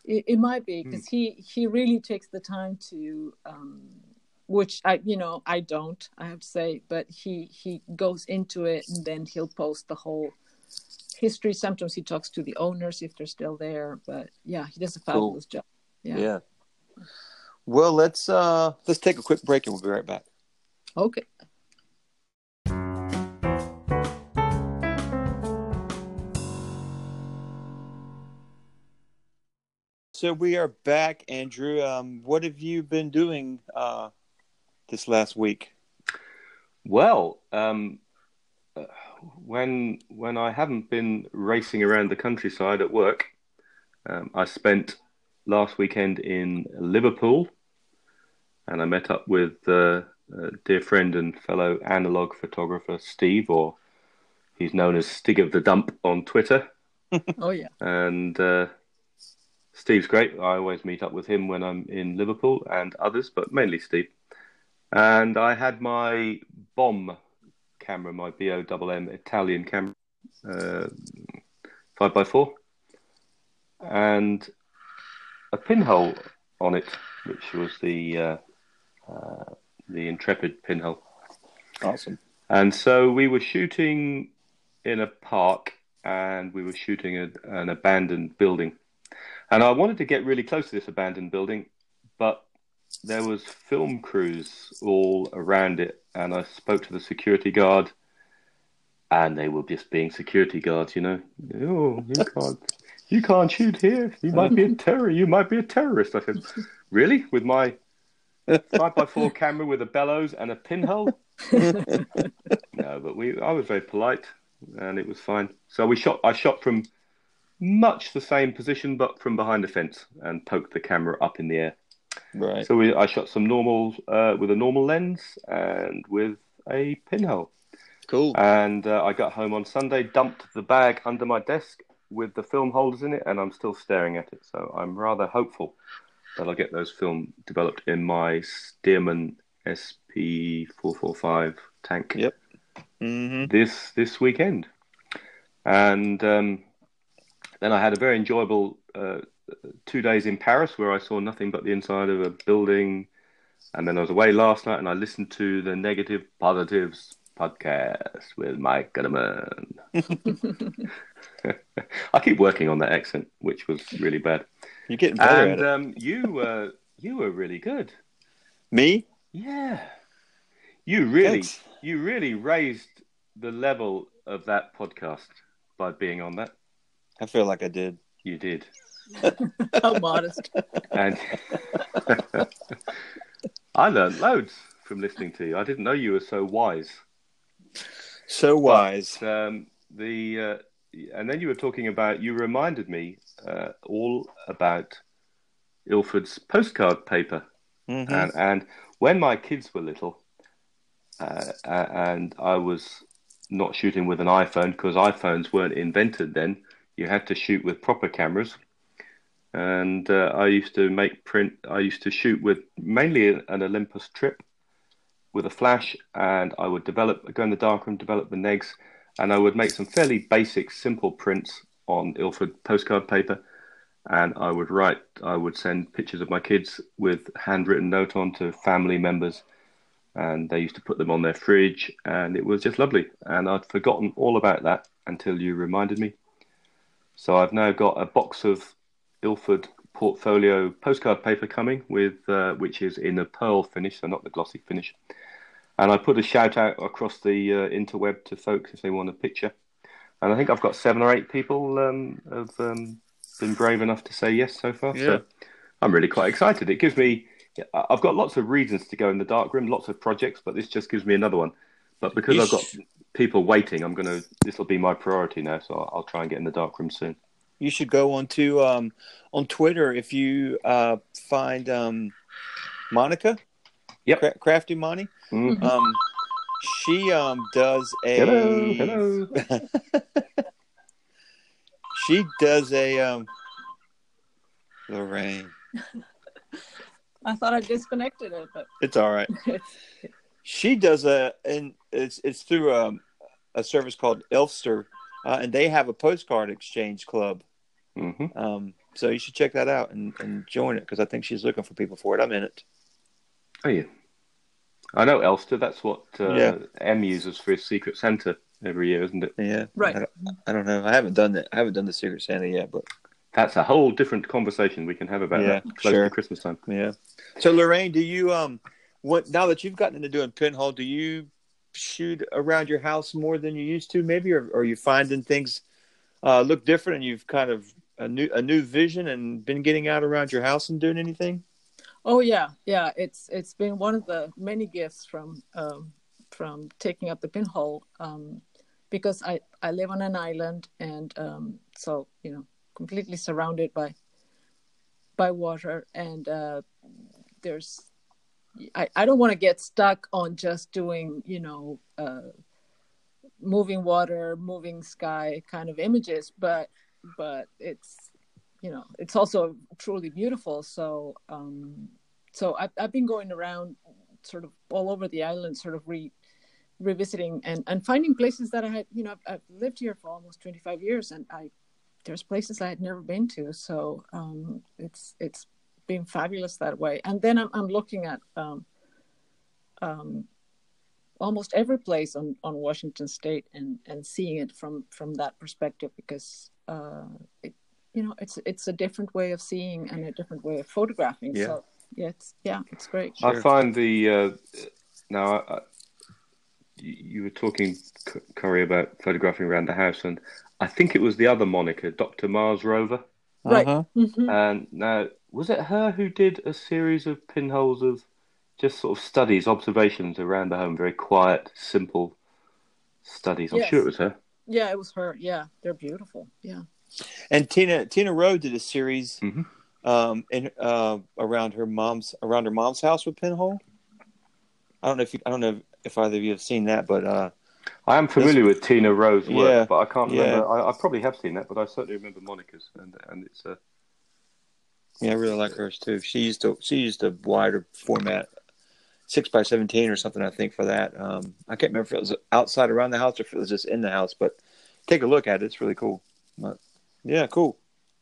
It, it might be Hmm. because he he really takes the time to, um, which I you know I don't, I have to say, but he he goes into it and then he'll post the whole history. Sometimes he talks to the owners if they're still there, but yeah, he does a Cool. fabulous job. Yeah. Yeah. Well, let's uh let's take a quick break and we'll be right back. Okay. So we are back, Andrew. Um, what have you been doing uh, this last week? Well, um, uh, when when I haven't been racing around the countryside at work, um, I spent last weekend in Liverpool, and I met up with uh, a dear friend and fellow analog photographer Steve, or he's known as Stig of the Dump on Twitter. Oh yeah. And uh, Steve's great. I always meet up with him when I'm in Liverpool and others, but mainly Steve. And I had my bomb camera, my B O M M Italian camera, uh, five by four, and a pinhole on it, which was the uh, uh, the Intrepid pinhole. Awesome. And so we were shooting in a park, and we were shooting a, an abandoned building. And I wanted to get really close to this abandoned building, but there was film crews all around it, and I spoke to the security guard, and they were just being security guards, you know. Oh, you can't, you can't shoot here. You might be a terror. You might be a terrorist. I said, really? With my five by four camera with a bellows and a pinhole? No, but we. I was very polite, and it was fine. So we shot. I shot from much the same position, but from behind a fence, and poked the camera up in the air. Right. So we, I shot some normal uh, with a normal lens and with a pinhole. Cool. And uh, I got home on Sunday, dumped the bag under my desk with the film holders in it, and I'm still staring at it. So I'm rather hopeful that I'll get those film developed in my Stearman S P four forty-five tank. Yep. Mm-hmm. This this weekend. And um, then I had a very enjoyable uh, two days in Paris where I saw nothing but the inside of a building. And then I was away last night and I listened to the Negative Positives podcast with Mike Gutterman. I keep working on that accent, which was really bad. You're getting better and at it. Um, you, uh, you were really good. Me? Yeah. You really, Thanks. you really raised the level of that podcast by being on that. I feel like I did. You did. How modest. And I learned loads from listening to you. I didn't know you were so wise. So wise. But, um, the uh, and then you were talking about. You reminded me uh, all about Ilford's postcard paper, Mm-hmm. and and when my kids were little, uh, and I was not shooting with an iPhone because iPhones weren't invented then. You had to shoot with proper cameras. And uh, I used to make print, I used to shoot with mainly an Olympus Trip with a flash, and I would develop, go in the darkroom, develop the negs, and I would make some fairly basic, simple prints on Ilford postcard paper. And I would write, I would send pictures of my kids with handwritten note on to family members. And they used to put them on their fridge, and it was just lovely. And I'd forgotten all about that until you reminded me. So I've now got a box of Ilford portfolio postcard paper coming with, uh, which is in a pearl finish, so not the glossy finish. And I put a shout out across the uh, interweb to folks if they want a picture. And I think I've got seven or eight people um, have um, been brave enough to say yes so far. Yeah. So I'm really quite excited. It gives me, I've got lots of reasons to go in the darkroom, lots of projects, but this just gives me another one. But because You I've got sh- people waiting, I'm going to, this will be my priority now. So I'll, I'll try and get in the darkroom soon. You should go on to um, on Twitter if you uh, find um, Monica. Yep. Cra- Crafty Monty. Mm. Um, she um, does a. Hello, hello. She does a. Um, Lorraine. I thought I disconnected it, but It's all right. She does a, and it's it's through a, a service called Elfster, uh, and they have a postcard exchange club. Mm-hmm. Um, So you should check that out and, and join it because I think she's looking for people for it. I'm in it. Oh yeah, I know Elster. That's what uh, Yeah. M uses for his Secret Santa every year, isn't it? Yeah. Right. I don't, I don't know. I haven't done that. I haven't done the Secret Santa yet, but That's a whole different conversation we can have about Yeah, that close sure. to Christmas time. yeah. So Lorraine, do you um, what now that you've gotten into doing pinhole, do you shoot around your house more than you used to, maybe, or, or are you finding things uh, look different and you've kind of a new a new vision and been getting out around your house and doing anything? Oh yeah, yeah. It's it's been one of the many gifts from um, from taking up the pinhole um, because I, I live on an island and um, so you know completely surrounded by by water and uh, there's I, I don't want to get stuck on just doing you know uh, moving water, moving sky kind of images, but but it's you know it's also truly beautiful. So um, so I've I've been going around sort of all over the island, sort of re revisiting and, and finding places that I had you know I've, I've lived here for almost twenty-five years, and I there's places I had never been to. So um, it's it's been fabulous that way. And then I'm I'm looking at um, um, almost every place on, on Washington State and, and seeing it from, from that perspective because uh, it, you know it's it's a different way of seeing and a different way of photographing. Yeah. So yeah, it's yeah, it's great. I Sure. find the uh, now I, I, you were talking, Corey, about photographing around the house, and I think it was the other moniker, Doctor Mars Rover. Right. Uh-huh. Mm-hmm. And now, was it her who did a series of pinholes of just sort of studies, observations around the home, very quiet, simple studies? I'm Yes. sure it was her. Yeah, it was her. Yeah, they're beautiful. Yeah. And Tina Tina Rowe did a series Mm-hmm. um, in uh, around her mom's around her mom's house with pinhole. I don't know if you, I don't know if either of you have seen that, but uh, I am familiar with Tina Rowe's work, Yeah, but I can't yeah. remember. I, I probably have seen that, but I certainly remember monikers, and and it's uh, yeah, I really like hers too. She used to she used a wider format, six by seventeen or something, I think, for that. Um, I can't remember if it was outside around the house or if it was just in the house, but take a look at it. It's really cool. But, yeah, cool.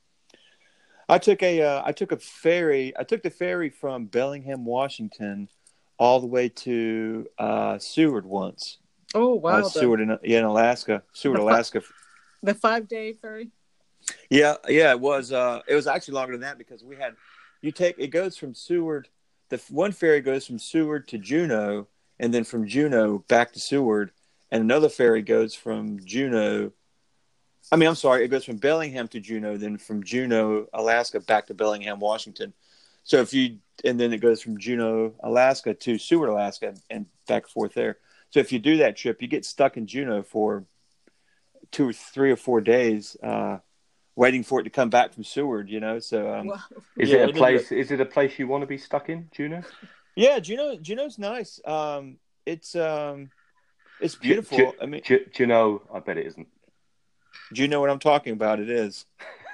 I took a uh, I took a ferry. I took the ferry from Bellingham, Washington, all the way to uh, Seward once. Oh wow. Uh, the, Seward in yeah in Alaska. Seward, The fu- Alaska. the five day ferry. Yeah, yeah, it was. Uh, it was actually longer than that because we had. You take it goes from Seward. The f- one ferry goes from Seward to Juneau, and then from Juneau back to Seward, and another ferry goes from Juneau. I mean, I'm sorry, it goes from Bellingham to Juneau, then from Juneau, Alaska, back to Bellingham, Washington. So if you and then it goes from Juneau, Alaska to Seward, Alaska, and back and forth there. So if you do that trip, you get stuck in Juneau for two or three or four days. Uh, waiting for it to come back from Seward, you know. So, um, Wow. is Yeah, it it a ended place? Is it a place you want to be stuck in, Juneau? yeah, Juneau, Juneau's nice. Um, it's um, it's Ju- beautiful. Ju- I mean, Ju- Juneau, I bet it isn't. do you know what I'm talking about? It is.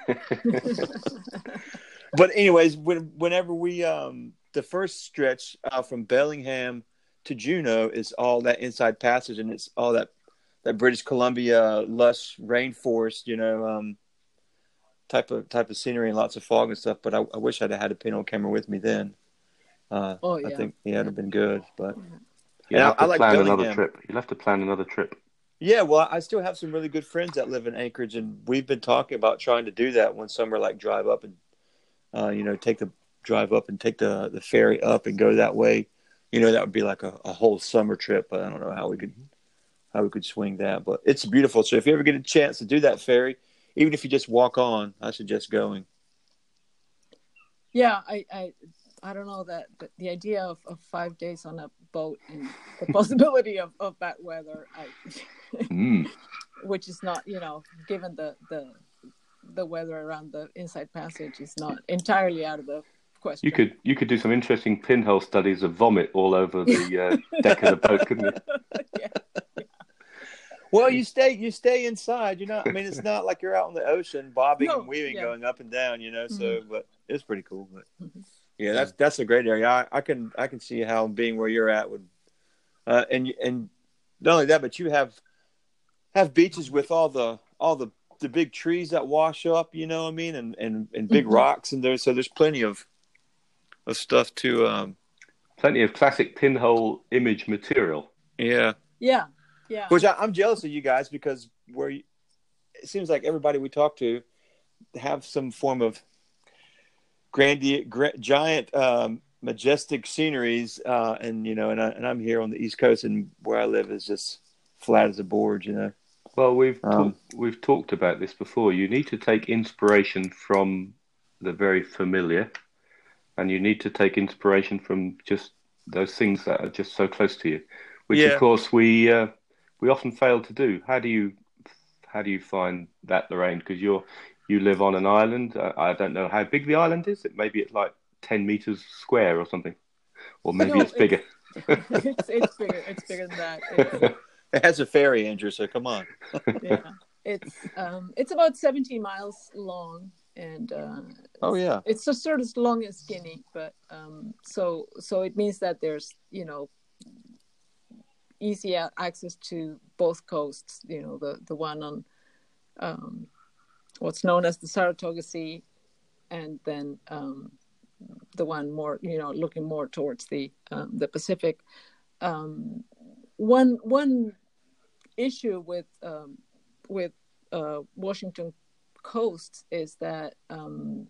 But anyways, when, whenever we um, the first stretch uh, from Bellingham to Juneau is all that inside passage, and it's all that that British Columbia lush rainforest, you know. Um, type of type of scenery and lots of fog and stuff. But I, I wish I'd have had a pinhole camera with me then. Uh, Oh, I yeah. think yeah, it'd have been good. But You'll And I- have to I like plan another Bellingham. trip. You'll have to plan another trip. yeah, well, I still have some really good friends that live in Anchorage, and we've been talking about trying to do that one summer, like drive up and uh, you know take the drive up and take the the ferry up and go that way. You know, that would be like a, a whole summer trip. But I don't know how we could how we could swing that. But it's beautiful. So if you ever get a chance to do that ferry, even if you just walk on, I suggest going. Yeah, I, I, I don't know that the, the idea of, of five days on a boat and the possibility of, of bad weather, I, Mm. which is not, you know, given the, the the weather around the Inside Passage is not entirely out of the question. You could you could do some interesting pinhole studies of vomit all over the uh, deck of the boat, couldn't you? yeah. Well, you stay you stay inside. You're not. I mean, it's not like you're out in the ocean bobbing No, and weaving, yeah. going up and down. You know, so Mhm. but it's pretty cool. But Mhm. yeah, that's that's a great area. I, I can I can see how being where you're at would, uh, and and not only that, but you have have beaches with all the all the the big trees that wash up, you know what I mean, and and, and big Mhm. rocks in there. So there's plenty of of stuff to um Plenty of classic pinhole image material. yeah. Yeah, yeah. Which I, I'm jealous of you guys because where you, it seems like everybody we talk to have some form of grandi- gra- giant, um, majestic sceneries, uh, and you know, and, I, and I'm here on the East Coast, and where I live is just flat as a board, you know. Well, we've Um, talk, we've talked about this before. You need to take inspiration from the very familiar, and you need to take inspiration from just those things that are just so close to you, which of yeah, course we uh, we often fail to do. How do you how do you find that, Lorraine? Because you're you live on an island. Uh, I don't know how big the island is. It maybe it's like ten meters square or something, or maybe No, it's bigger. it's it's bigger. It's bigger than that. It's it has a ferry, Andrew. So come on. yeah. It's um it's about seventeen miles long, and uh, Oh it's, yeah, it's just sort of long and skinny, but um so so it means that there's you know easy a- access to both coasts. You know the the one on um what's known as the Saratoga Sea, and then um the one more you know looking more towards the um, the Pacific. Um, one one issue with um, with uh, Washington coast is that um,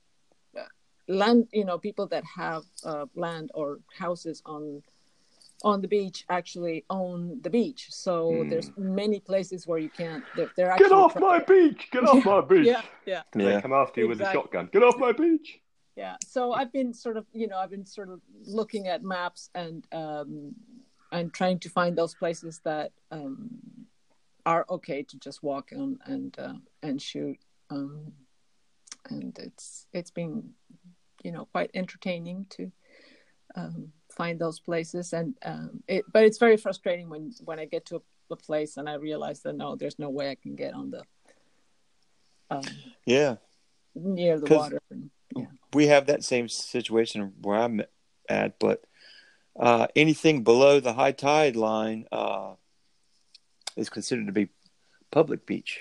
land, you know, people that have uh, land or houses on on the beach actually own the beach. So Mm. there's many places where you can't. They're, they're Get actually off pro- my beach! Get off yeah, my beach! yeah, yeah, They yeah. come after you with a Exactly. shotgun. Get off my beach! yeah. So I've been sort of, you know, I've been sort of looking at maps and um, and trying to find those places that um, are okay to just walk on and uh, and shoot. Um, and it's it's been, you know, quite entertaining to um, find those places. And um, it, but it's very frustrating when when I get to a, a place and I realize that no, there's no way I can get on the um, Yeah. near the 'Cause- water. And, yeah. We have that same situation where I'm at, but uh, anything below the high tide line uh, is considered to be public beach.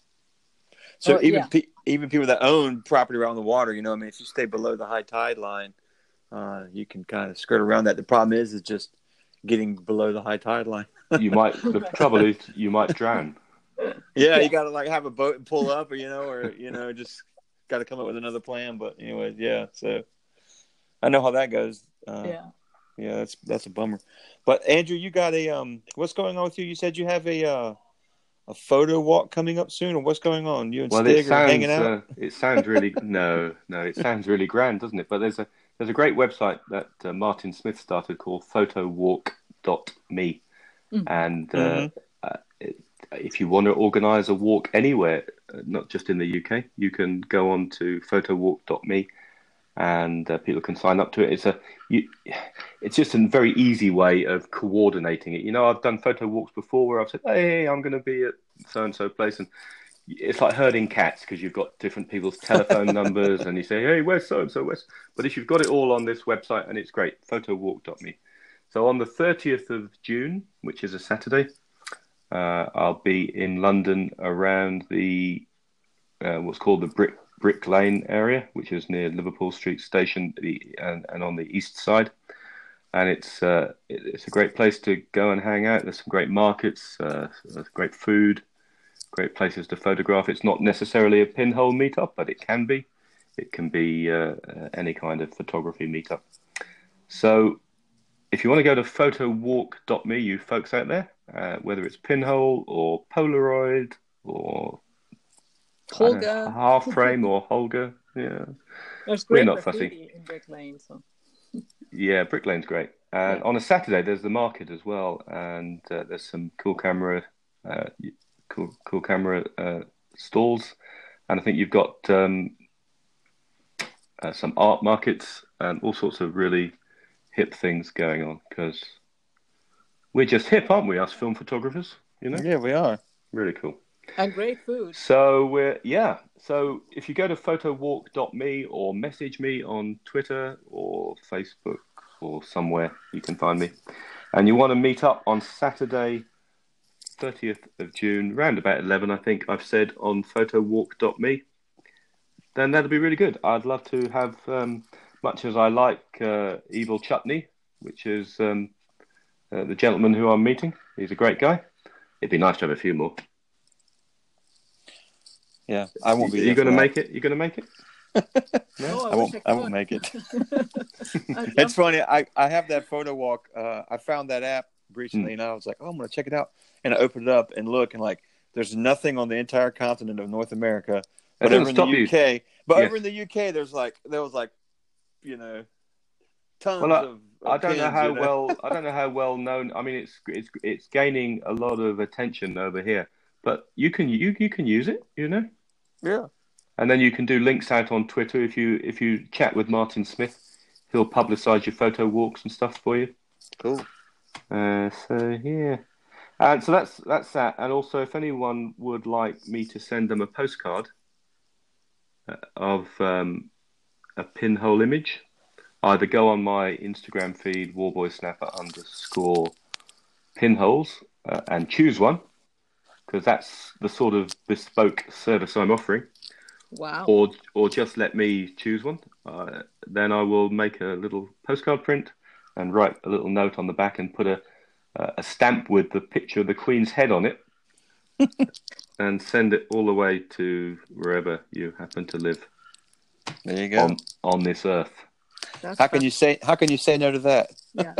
So Oh, even yeah. pe- even people that own property around the water, you know, I mean, if you stay below the high tide line, uh, you can kind of skirt around that. The problem is, is just getting below the high tide line. You might. The trouble is, you might drown. Yeah, Yeah. you got to like have a boat and pull up, or you know, or you know, just got to come up with another plan. But anyway, yeah. So I know how that goes. Uh, Yeah. yeah, that's that's a bummer. But Andrew, you got a um, what's going on with you? You said you have a uh, a photo walk coming up soon, or what's going on? You and Well, it Stig are hanging sounds. out. Uh, it sounds really no, no. It sounds really grand, doesn't it? But there's a there's a great website that uh, Martin Smith started called photo walk dot me, Mhm. and uh, Mhm. uh, it, if you want to organise a walk anywhere, uh, not just in the U K, you can go on to photo walk dot me, and uh, people can sign up to it. It's a you, it's just a very easy way of coordinating it. You know, I've done photo walks before where I've said, "Hey, I'm going to be at so and so place," and it's like herding cats because you've got different people's telephone numbers, and you say, "Hey, where's so and so?" Where's? But if you've got it all on this website, and it's great, photo walk dot me. So on the thirtieth of June, which is a Saturday, uh, I'll be in London around the uh, what's called the Brick Brick Lane area, which is near Liverpool Street Station, the, and, and on the east side. And it's uh, it, it's a great place to go and hang out. There's some great markets, uh, there's great food, great places to photograph. It's not necessarily a pinhole meetup, but it can be. It can be uh, uh, any kind of photography meetup. So if you want to go to photo walk dot me, you folks out there, uh, whether it's pinhole or Polaroid or I don't know, Holga. half frame or Holga, yeah, There's we're great not fussy. graffiti in Brick Lane. So Yeah, Brick Lane's great. And Yeah. on a Saturday, there's the market as well, and uh, there's some cool camera, uh, cool cool camera uh, stalls, and I think you've got um, uh, some art markets and all sorts of really hip things going on because we're just hip, aren't we, us film photographers? You know, Yeah, we are. really cool. and great food. So we're yeah. So if you go to photo walk dot me or message me on Twitter or Facebook or somewhere, you can find me. And you want to meet up on Saturday, thirtieth of June, round about eleven, I think I've said, on photowalk dot me, then that'll be really good. I'd love to have, um, much as I like uh, Evil Chutney, which is um, uh, the gentleman who I'm meeting. He's a great guy. It'd be nice to have a few more. Yeah, I won't be. Are there you going to for make it? You going to make it? No, I, I won't. wish I I won't could. make it. I'd It's love- funny. I, I have that photo walk. Uh, I found that app recently, Mm. and I was like, "Oh, I'm gonna check it out." And I opened it up and look, and like, there's nothing on the entire continent of North America, but That over doesn't in the stop you. U K. But Yes. over in the U K, there's like there was like, you know, tons Well, I- of. of I don't know pins, how you know? well I don't know how well known. I mean, it's it's it's gaining a lot of attention over here, but you can you you can use it, you know. Yeah. And then you can do links out on Twitter if you if you chat with Martin Smith, he'll publicise your photo walks and stuff for you. Cool. Uh, so yeah, and so that's that's that. And also, if anyone would like me to send them a postcard uh, of um, a pinhole image, either go on my Instagram feed, warboysnapper underscore pinholes, uh, and choose one, because that's the sort of bespoke service I'm offering. Wow. Or or just let me choose one. Uh, then I will make a little postcard print and write a little note on the back and put a uh, a stamp with the picture of the Queen's head on it, and send it all the way to wherever you happen to live There you go. on on this earth. That's How can fun. you say? How can you say no to that? Yeah.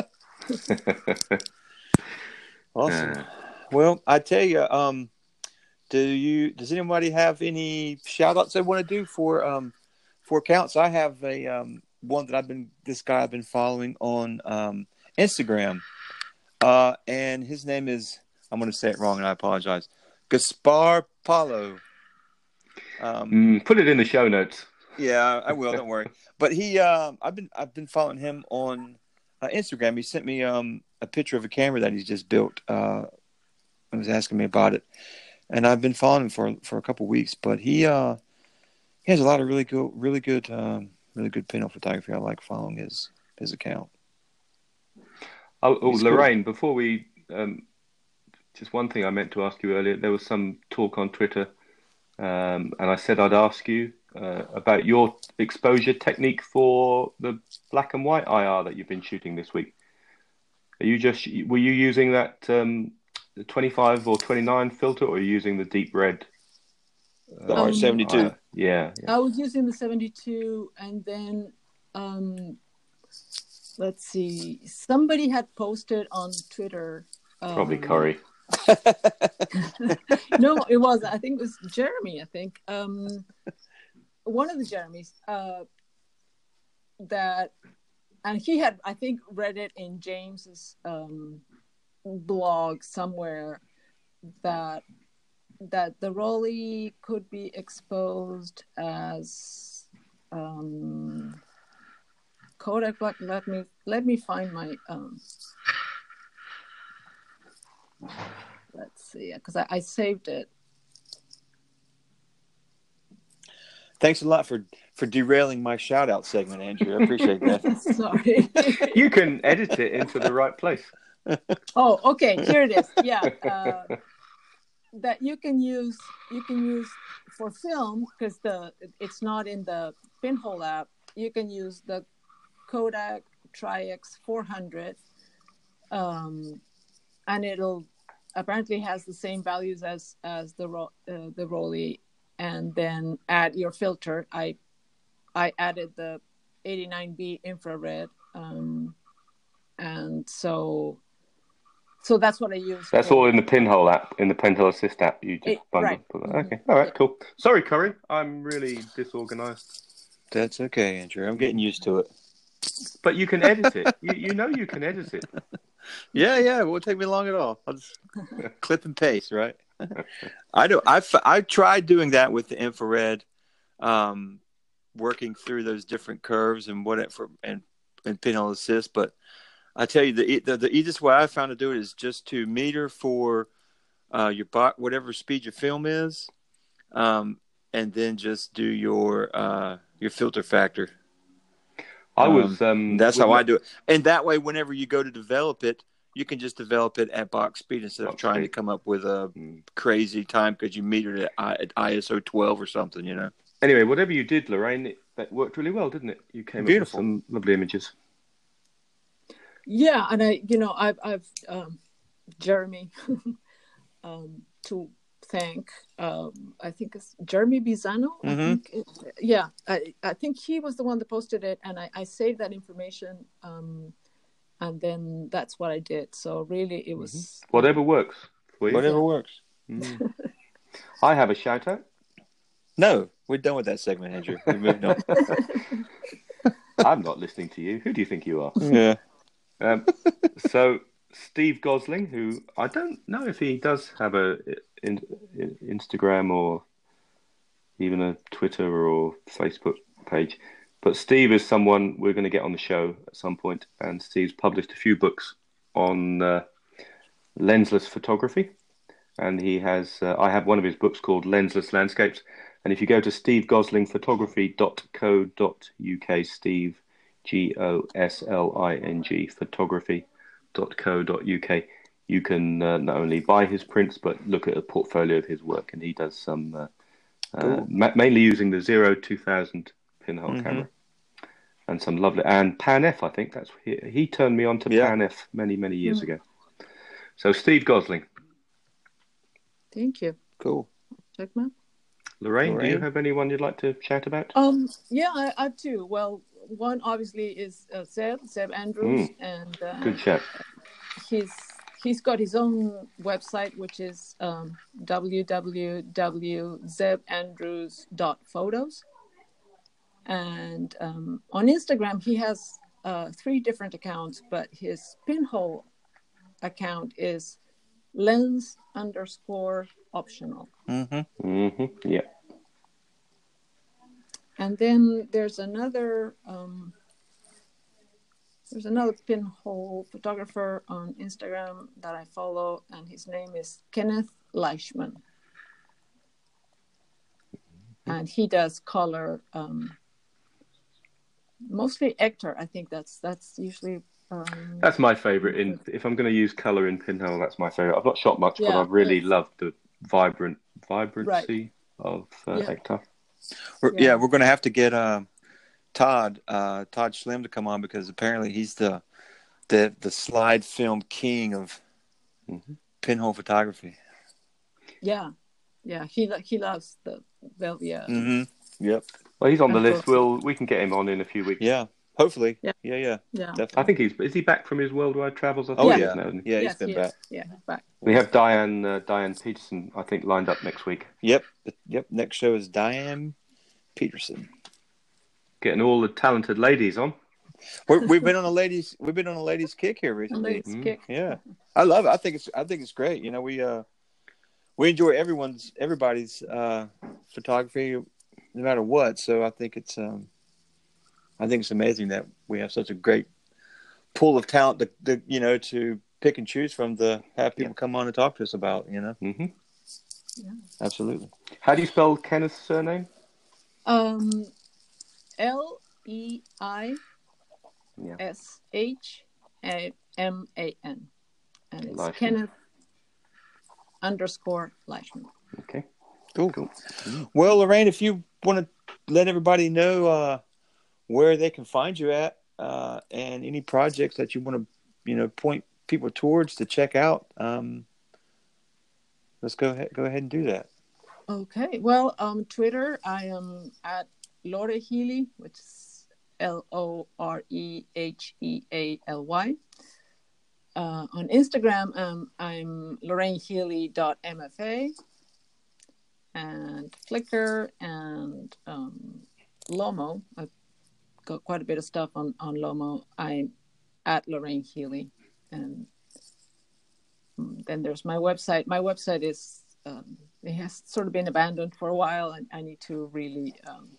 Awesome. Uh, Well, I tell you, um, do you? Does anybody have any shout outs they want to do for um for accounts? I have a um one that I've been this guy I've been following on um Instagram, uh, and his name is I'm going to say it wrong, and I apologize. Gaspar Paulo. Um, mm, put it in the show notes. yeah, I will. Don't worry. But he, um, I've been I've been following him on uh, Instagram. He sent me um a picture of a camera that he's just built. Uh, he was asking me about it. And I've been following him for for a couple of weeks, but he uh he has a lot of really good, really good, um, really good pinhole photography. I like following his his account. Oh, oh He's cool. Lorraine, before we, um, just one thing I meant to ask you earlier. There was some talk on Twitter, um, and I said I'd ask you uh, about your exposure technique for the black and white I R that you've been shooting this week. Are you just were you using that um, the twenty-five or twenty-nine filter, or are you using the deep red? The Um, R seventy-two. I R? Yeah, yeah. I was using the seventy-two, and then um, let's see, somebody had posted on Twitter. Um, Probably Corey. No, it was. I think it was Jeremy. I think um, one of the Jeremys uh, that, and he had, I think, read it in James's um, blog somewhere that that the Rolly could be exposed as um, Kodak Black. Let me let me find my. Um, let's see, because I, I saved it. Thanks a lot for for derailing my shout out segment, Andrew. I appreciate that. Sorry. You can edit it into the right place. Oh, okay. Here it is. Yeah, uh, that you can use. You can use for film because the it's not in the Pinhole app. You can use the Kodak Tri-X four hundred, um, and it'll apparently has the same values as as the ro- uh, the Rolly, and then add your filter. I I added the eighty-nine B infrared, um, and so. So that's what I use. That's for- all in the Pinhole app, in the Pinhole Assist app. You just It- bundle. right. Put that. Okay, all right, cool. Sorry, Corey, I'm really disorganized. That's okay, Andrew. I'm getting used to it. But you can edit it. You you know you can edit it. Yeah, yeah. It won't take me long at all. I'll just clip and paste, right? I do. I I tried doing that with the infrared, um, working through those different curves and what it for and and Pinhole Assist. But I tell you, the the, the easiest way I found to do it is just to meter for uh, your bo- whatever speed your film is, um, and then just do your uh, your filter factor. I was. Um, That's with how my- I do it. And that way, whenever you go to develop it, you can just develop it at box speed instead of Box trying speed. to come up with a crazy time because you metered it at, at I S O twelve or something, you know. Anyway, whatever you did, Lorraine, it, that worked really well, didn't it? You came Beautiful. up with some lovely images. Yeah, and I, you know, I've, I've um, Jeremy um, to thank. Um, I think it's Jeremy Bizano. I Mhm. think, it, yeah, I, I think he was the one that posted it, and I, I saved that information, um, and then that's what I did. So really, it was Whatever works for you. Whatever Yeah. works. Mm. I have a shout out. No, we're done with that segment, Andrew. We moved on. I'm not listening to you. Who do you think you are? Yeah. Um, so Steve Gosling, who I don't know if he does have a in, in, Instagram or even a Twitter or Facebook page, but Steve is someone we're going to get on the show at some point, and Steve's published a few books on uh, lensless photography, and he has uh, I have one of his books called Lensless Landscapes, and if you go to steve gosling photography dot co dot uk, Steve G O S L I N G photography dot co dot uk, you can uh, not only buy his prints but look at a portfolio of his work, and he does some uh, Cool. uh, ma- mainly using the Zero two thousand pinhole Mhm. camera, and some lovely and Pan F. I think that's he, he turned me on to Yeah. Pan F many many years Mm. ago. So Steve Gosling. Thank you. Cool. Check them out. Lorraine, do you Lorraine? have anyone you'd like to chat about? Um, yeah, I, I do. Well, one obviously is uh, Zeb, Zeb Andrews, Mm. and uh, Good chat. he's he's got his own website, which is um, w w w dot zeb andrews dot photos. And um, on Instagram, he has uh, three different accounts, but his pinhole account is lens underscore optional. Mm-hmm. Mm-hmm. Yeah. And then there's another um, there's another pinhole photographer on Instagram that I follow, and his name is Kenneth Leishman, and he does color, um, mostly Ector. I think that's that's usually. Um, That's my favourite. In if I'm going to use colour in pinhole, that's my favourite. I've not shot much, Yeah, but I've really yes. loved the vibrant vibrancy of uh, Yeah. Ectar. We're, yeah. Yeah. we're going to have to get uh, Todd, uh, Todd Schlim to come on because apparently he's the the the slide film king of Mhm. pinhole photography. Yeah, yeah. He lo- he loves the Velvia. Mm-hmm. Yep. Well, he's on the And list. for- We'll we can get him on in a few weeks. Yeah. Hopefully. Yeah. Yeah. Yeah. Yeah. Definitely. I think he's is he back from his worldwide travels? I Oh think yeah. he is now, isn't he? Yeah. yes, He's been he back. is. Yeah, he's back. We have Diane uh, Diane Peterson, I think, lined up next week. Yep. Yep. Next show is Diane Peterson. Getting all the talented ladies on. We're, we've been on a ladies. We've been on a ladies kick here And recently. it's Mm. kick. Yeah, I love it. I think it's. I think it's great. You know, we uh, we enjoy everyone's everybody's uh, photography, no matter what. So I think it's. Um, I think it's amazing that we have such a great pool of talent to, to you know to pick and choose from to have people come on and talk to us about. You know, hmm Yeah. absolutely. How do you spell Kenneth's surname? Um, L E I Yeah. S H M A N, and it's Leishman. Kenneth underscore Leishman. Okay. Cool. Cool. Well, Lorraine, if you want to let everybody know uh, where they can find you at uh, and any projects that you want to, you know, point people towards to check out, um, let's go ahead, go ahead and do that. Okay. Well, um, Twitter, I am at Lore Healy, which is L O R E H E A L Y. Uh, on Instagram, um, I'm lorraine healy dot m f a, and Flickr and um, Lomo. I've got quite a bit of stuff on, on Lomo. I'm at Lorraine Healy. And then there's my website. My website is, um, it has sort of been abandoned for a while, and I need to really um,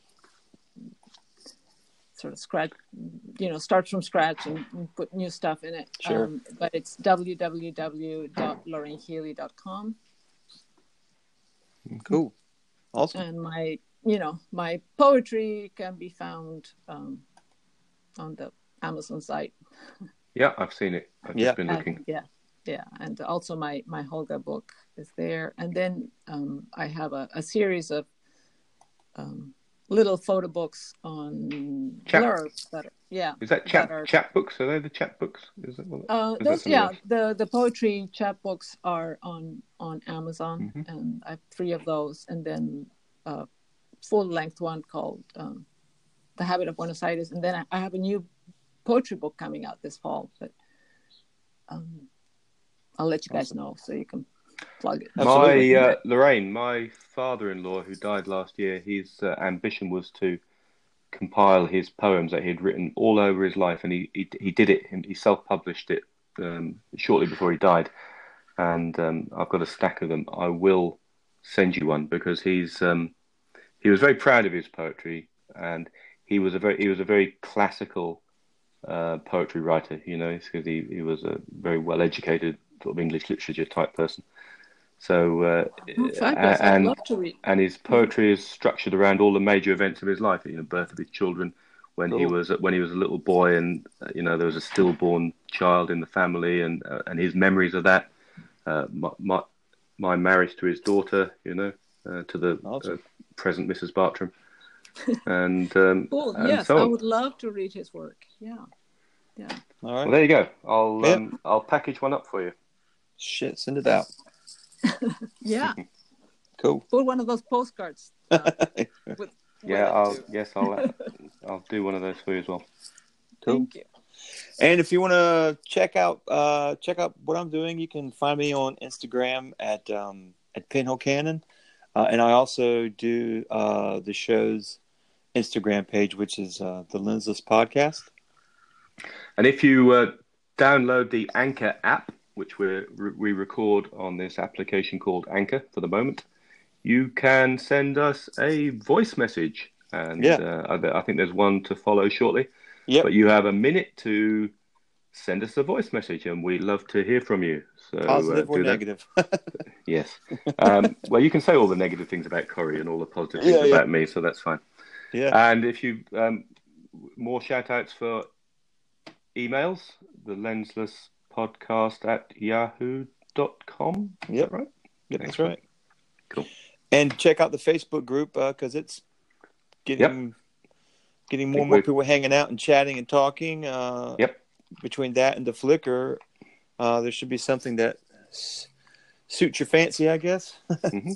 sort of scratch, you know, start from scratch and, and put new stuff in it. Sure. Um, but it's w w w dot lorraine healy dot com. Cool. Awesome. And my, you know, my poetry can be found um, on the Amazon site. Yeah, I've seen it. I've Yeah. just been And, looking. yeah, yeah, and also my my Holga book is there, and then um, I have a, a series of um, little photo books on Chap- blurbs that are, yeah. Is that chap that are, chapbooks? Are they the chapbooks? Is it? Well, uh, is that those something yeah else? the the poetry chapbooks are on on Amazon, Mhm. and I have three of those, and then a full length one called um, The Habit of Buenos Aires, and then I, I have a new poetry book coming out this fall, but um, I'll let you guys Awesome. know so you can plug it. Absolutely. My uh, Lorraine, my father-in-law, who died last year, his uh, ambition was to compile his poems that he'd written all over his life, and he he, he did it. He self-published it um, shortly before he died, and um, I've got a stack of them. I will send you one because he's um, he was very proud of his poetry, and he was a very he was a very classical uh, poetry writer. You know, because he, he was a very well-educated sort of English literature type person. So, uh, Oh, fabulous. I'd and love to read. and his poetry is structured around all the major events of his life. You know, birth of his children, when he Cool. was when he was a little boy, and uh, you know there was a stillborn child in the family, and uh, and his memories of that. Uh, my, my my marriage to his daughter, you know, uh, to the Awesome. uh, present Missus Bartram, and um, Cool. and Yes, so I on. would love to read his work. Yeah. Yeah. All right. Well, there you go. I'll Yeah. um, I'll package one up for you. Shit, send it out. Yeah. Cool. Put one of those postcards. Uh, with, Yeah, with I'll it too. yes, I'll uh, I'll do one of those for you as well. Cool. Thank you. And if you want to check out uh, check out what I'm doing, you can find me on Instagram at um, at Pinhole Cannon, uh, and I also do uh, the show's Instagram page, which is uh, the Lensless Podcast. And if you uh, download the Anchor app, which we we record on this application called Anchor for the moment, you can send us a voice message. And Yeah. uh, I, I think there's one to follow shortly. Yep. But you have a minute to send us a voice message, and we'd love to hear from you. So, Positive uh, or do that. negative. Yes. Um, well, you can say all the negative things about Corey and all the positive things Yeah, yeah. about me, so that's fine. Yeah. And if you um, more shout outs for emails, the lensless podcast at yahoo dot com. Is Yep. that right? Yep, that's Excellent. right. Cool. And check out the Facebook group because uh, it's getting getting more and more we're- people hanging out and chatting and talking. Uh, Yep. Between that and the Flickr, uh, there should be something that s- suits your fancy, I guess. hmm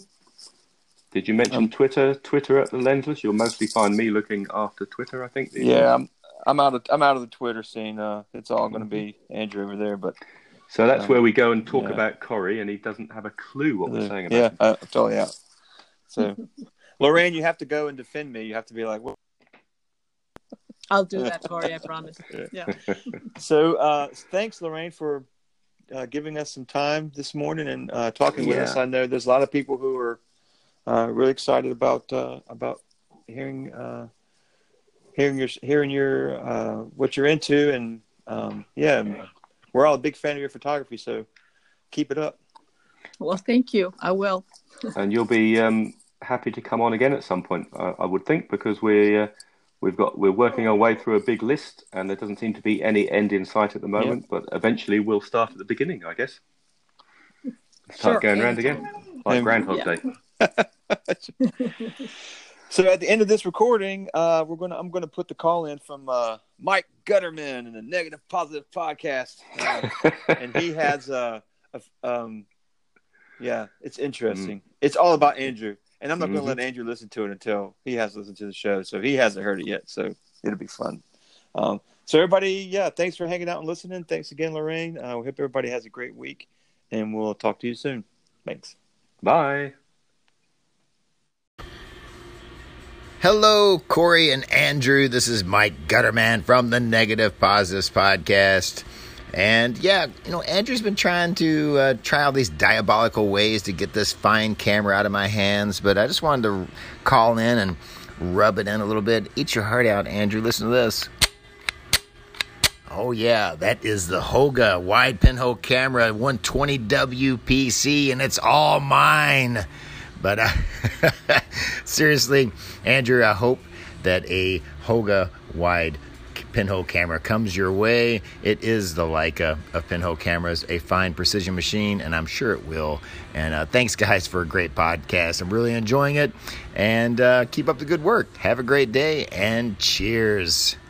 Did you mention Um, Twitter? Twitter at the Lensless. You'll mostly find me looking after Twitter, I think. these days. Yeah, I'm I'm out of I'm out of the Twitter scene. Uh, it's all going to be Andrew over there, but So that's um, where we go and talk yeah. about Corey, and he doesn't have a clue what we're uh, saying about yeah, him. uh, I'm totally out. So, Lorraine, you have to go and defend me. You have to be like, well. I'll do that, Corey. I promise. Yeah. So, uh, thanks, Lorraine, for uh, giving us some time this morning and uh, talking with Yeah. us. I know there's a lot of people who are uh, really excited about uh, about hearing uh, hearing your hearing your uh, what you're into, and um, yeah, we're all a big fan of your photography. So, keep it up. Well, thank you. I will. And you'll be um, happy to come on again at some point, I, I would think, because we uh, we've got we're working our way through a big list, and there doesn't seem to be any end in sight at the moment. But eventually, we'll start at the beginning, I guess. Start Sure, going around anytime. again, like Um, Groundhog yeah. Day. So at the end of this recording, uh, we're gonna I'm gonna put the call in from uh, Mike Gutterman and the Negative Positive Podcast, uh, and he has a, a um, yeah, it's interesting. It's all about Andrew, and I'm not Mhm. gonna let Andrew listen to it until he has listened to the show, so he hasn't heard it yet. So it'll be fun. Um, so everybody, yeah, thanks for hanging out and listening. Thanks again, Lorraine. Uh, we hope everybody has a great week, and we'll talk to you soon. Thanks. Bye. Hello, Corey and Andrew. This is Mike Gutterman from the Negative Positives Podcast. And yeah, you know, Andrew's been trying to uh, try all these diabolical ways to get this fine camera out of my hands, but I just wanted to call in and rub it in a little bit. Eat your heart out, Andrew. Listen to this. Oh yeah, that is the Hoga wide pinhole camera one twenty W P C, and it's all mine. But uh, seriously, Andrew, I hope that a Hoga wide pinhole camera comes your way, it is the Leica of pinhole cameras, a fine precision machine, and I'm sure it will. And uh, thanks, guys, for a great podcast. I'm really enjoying it. And uh, keep up the good work. Have a great day, and cheers.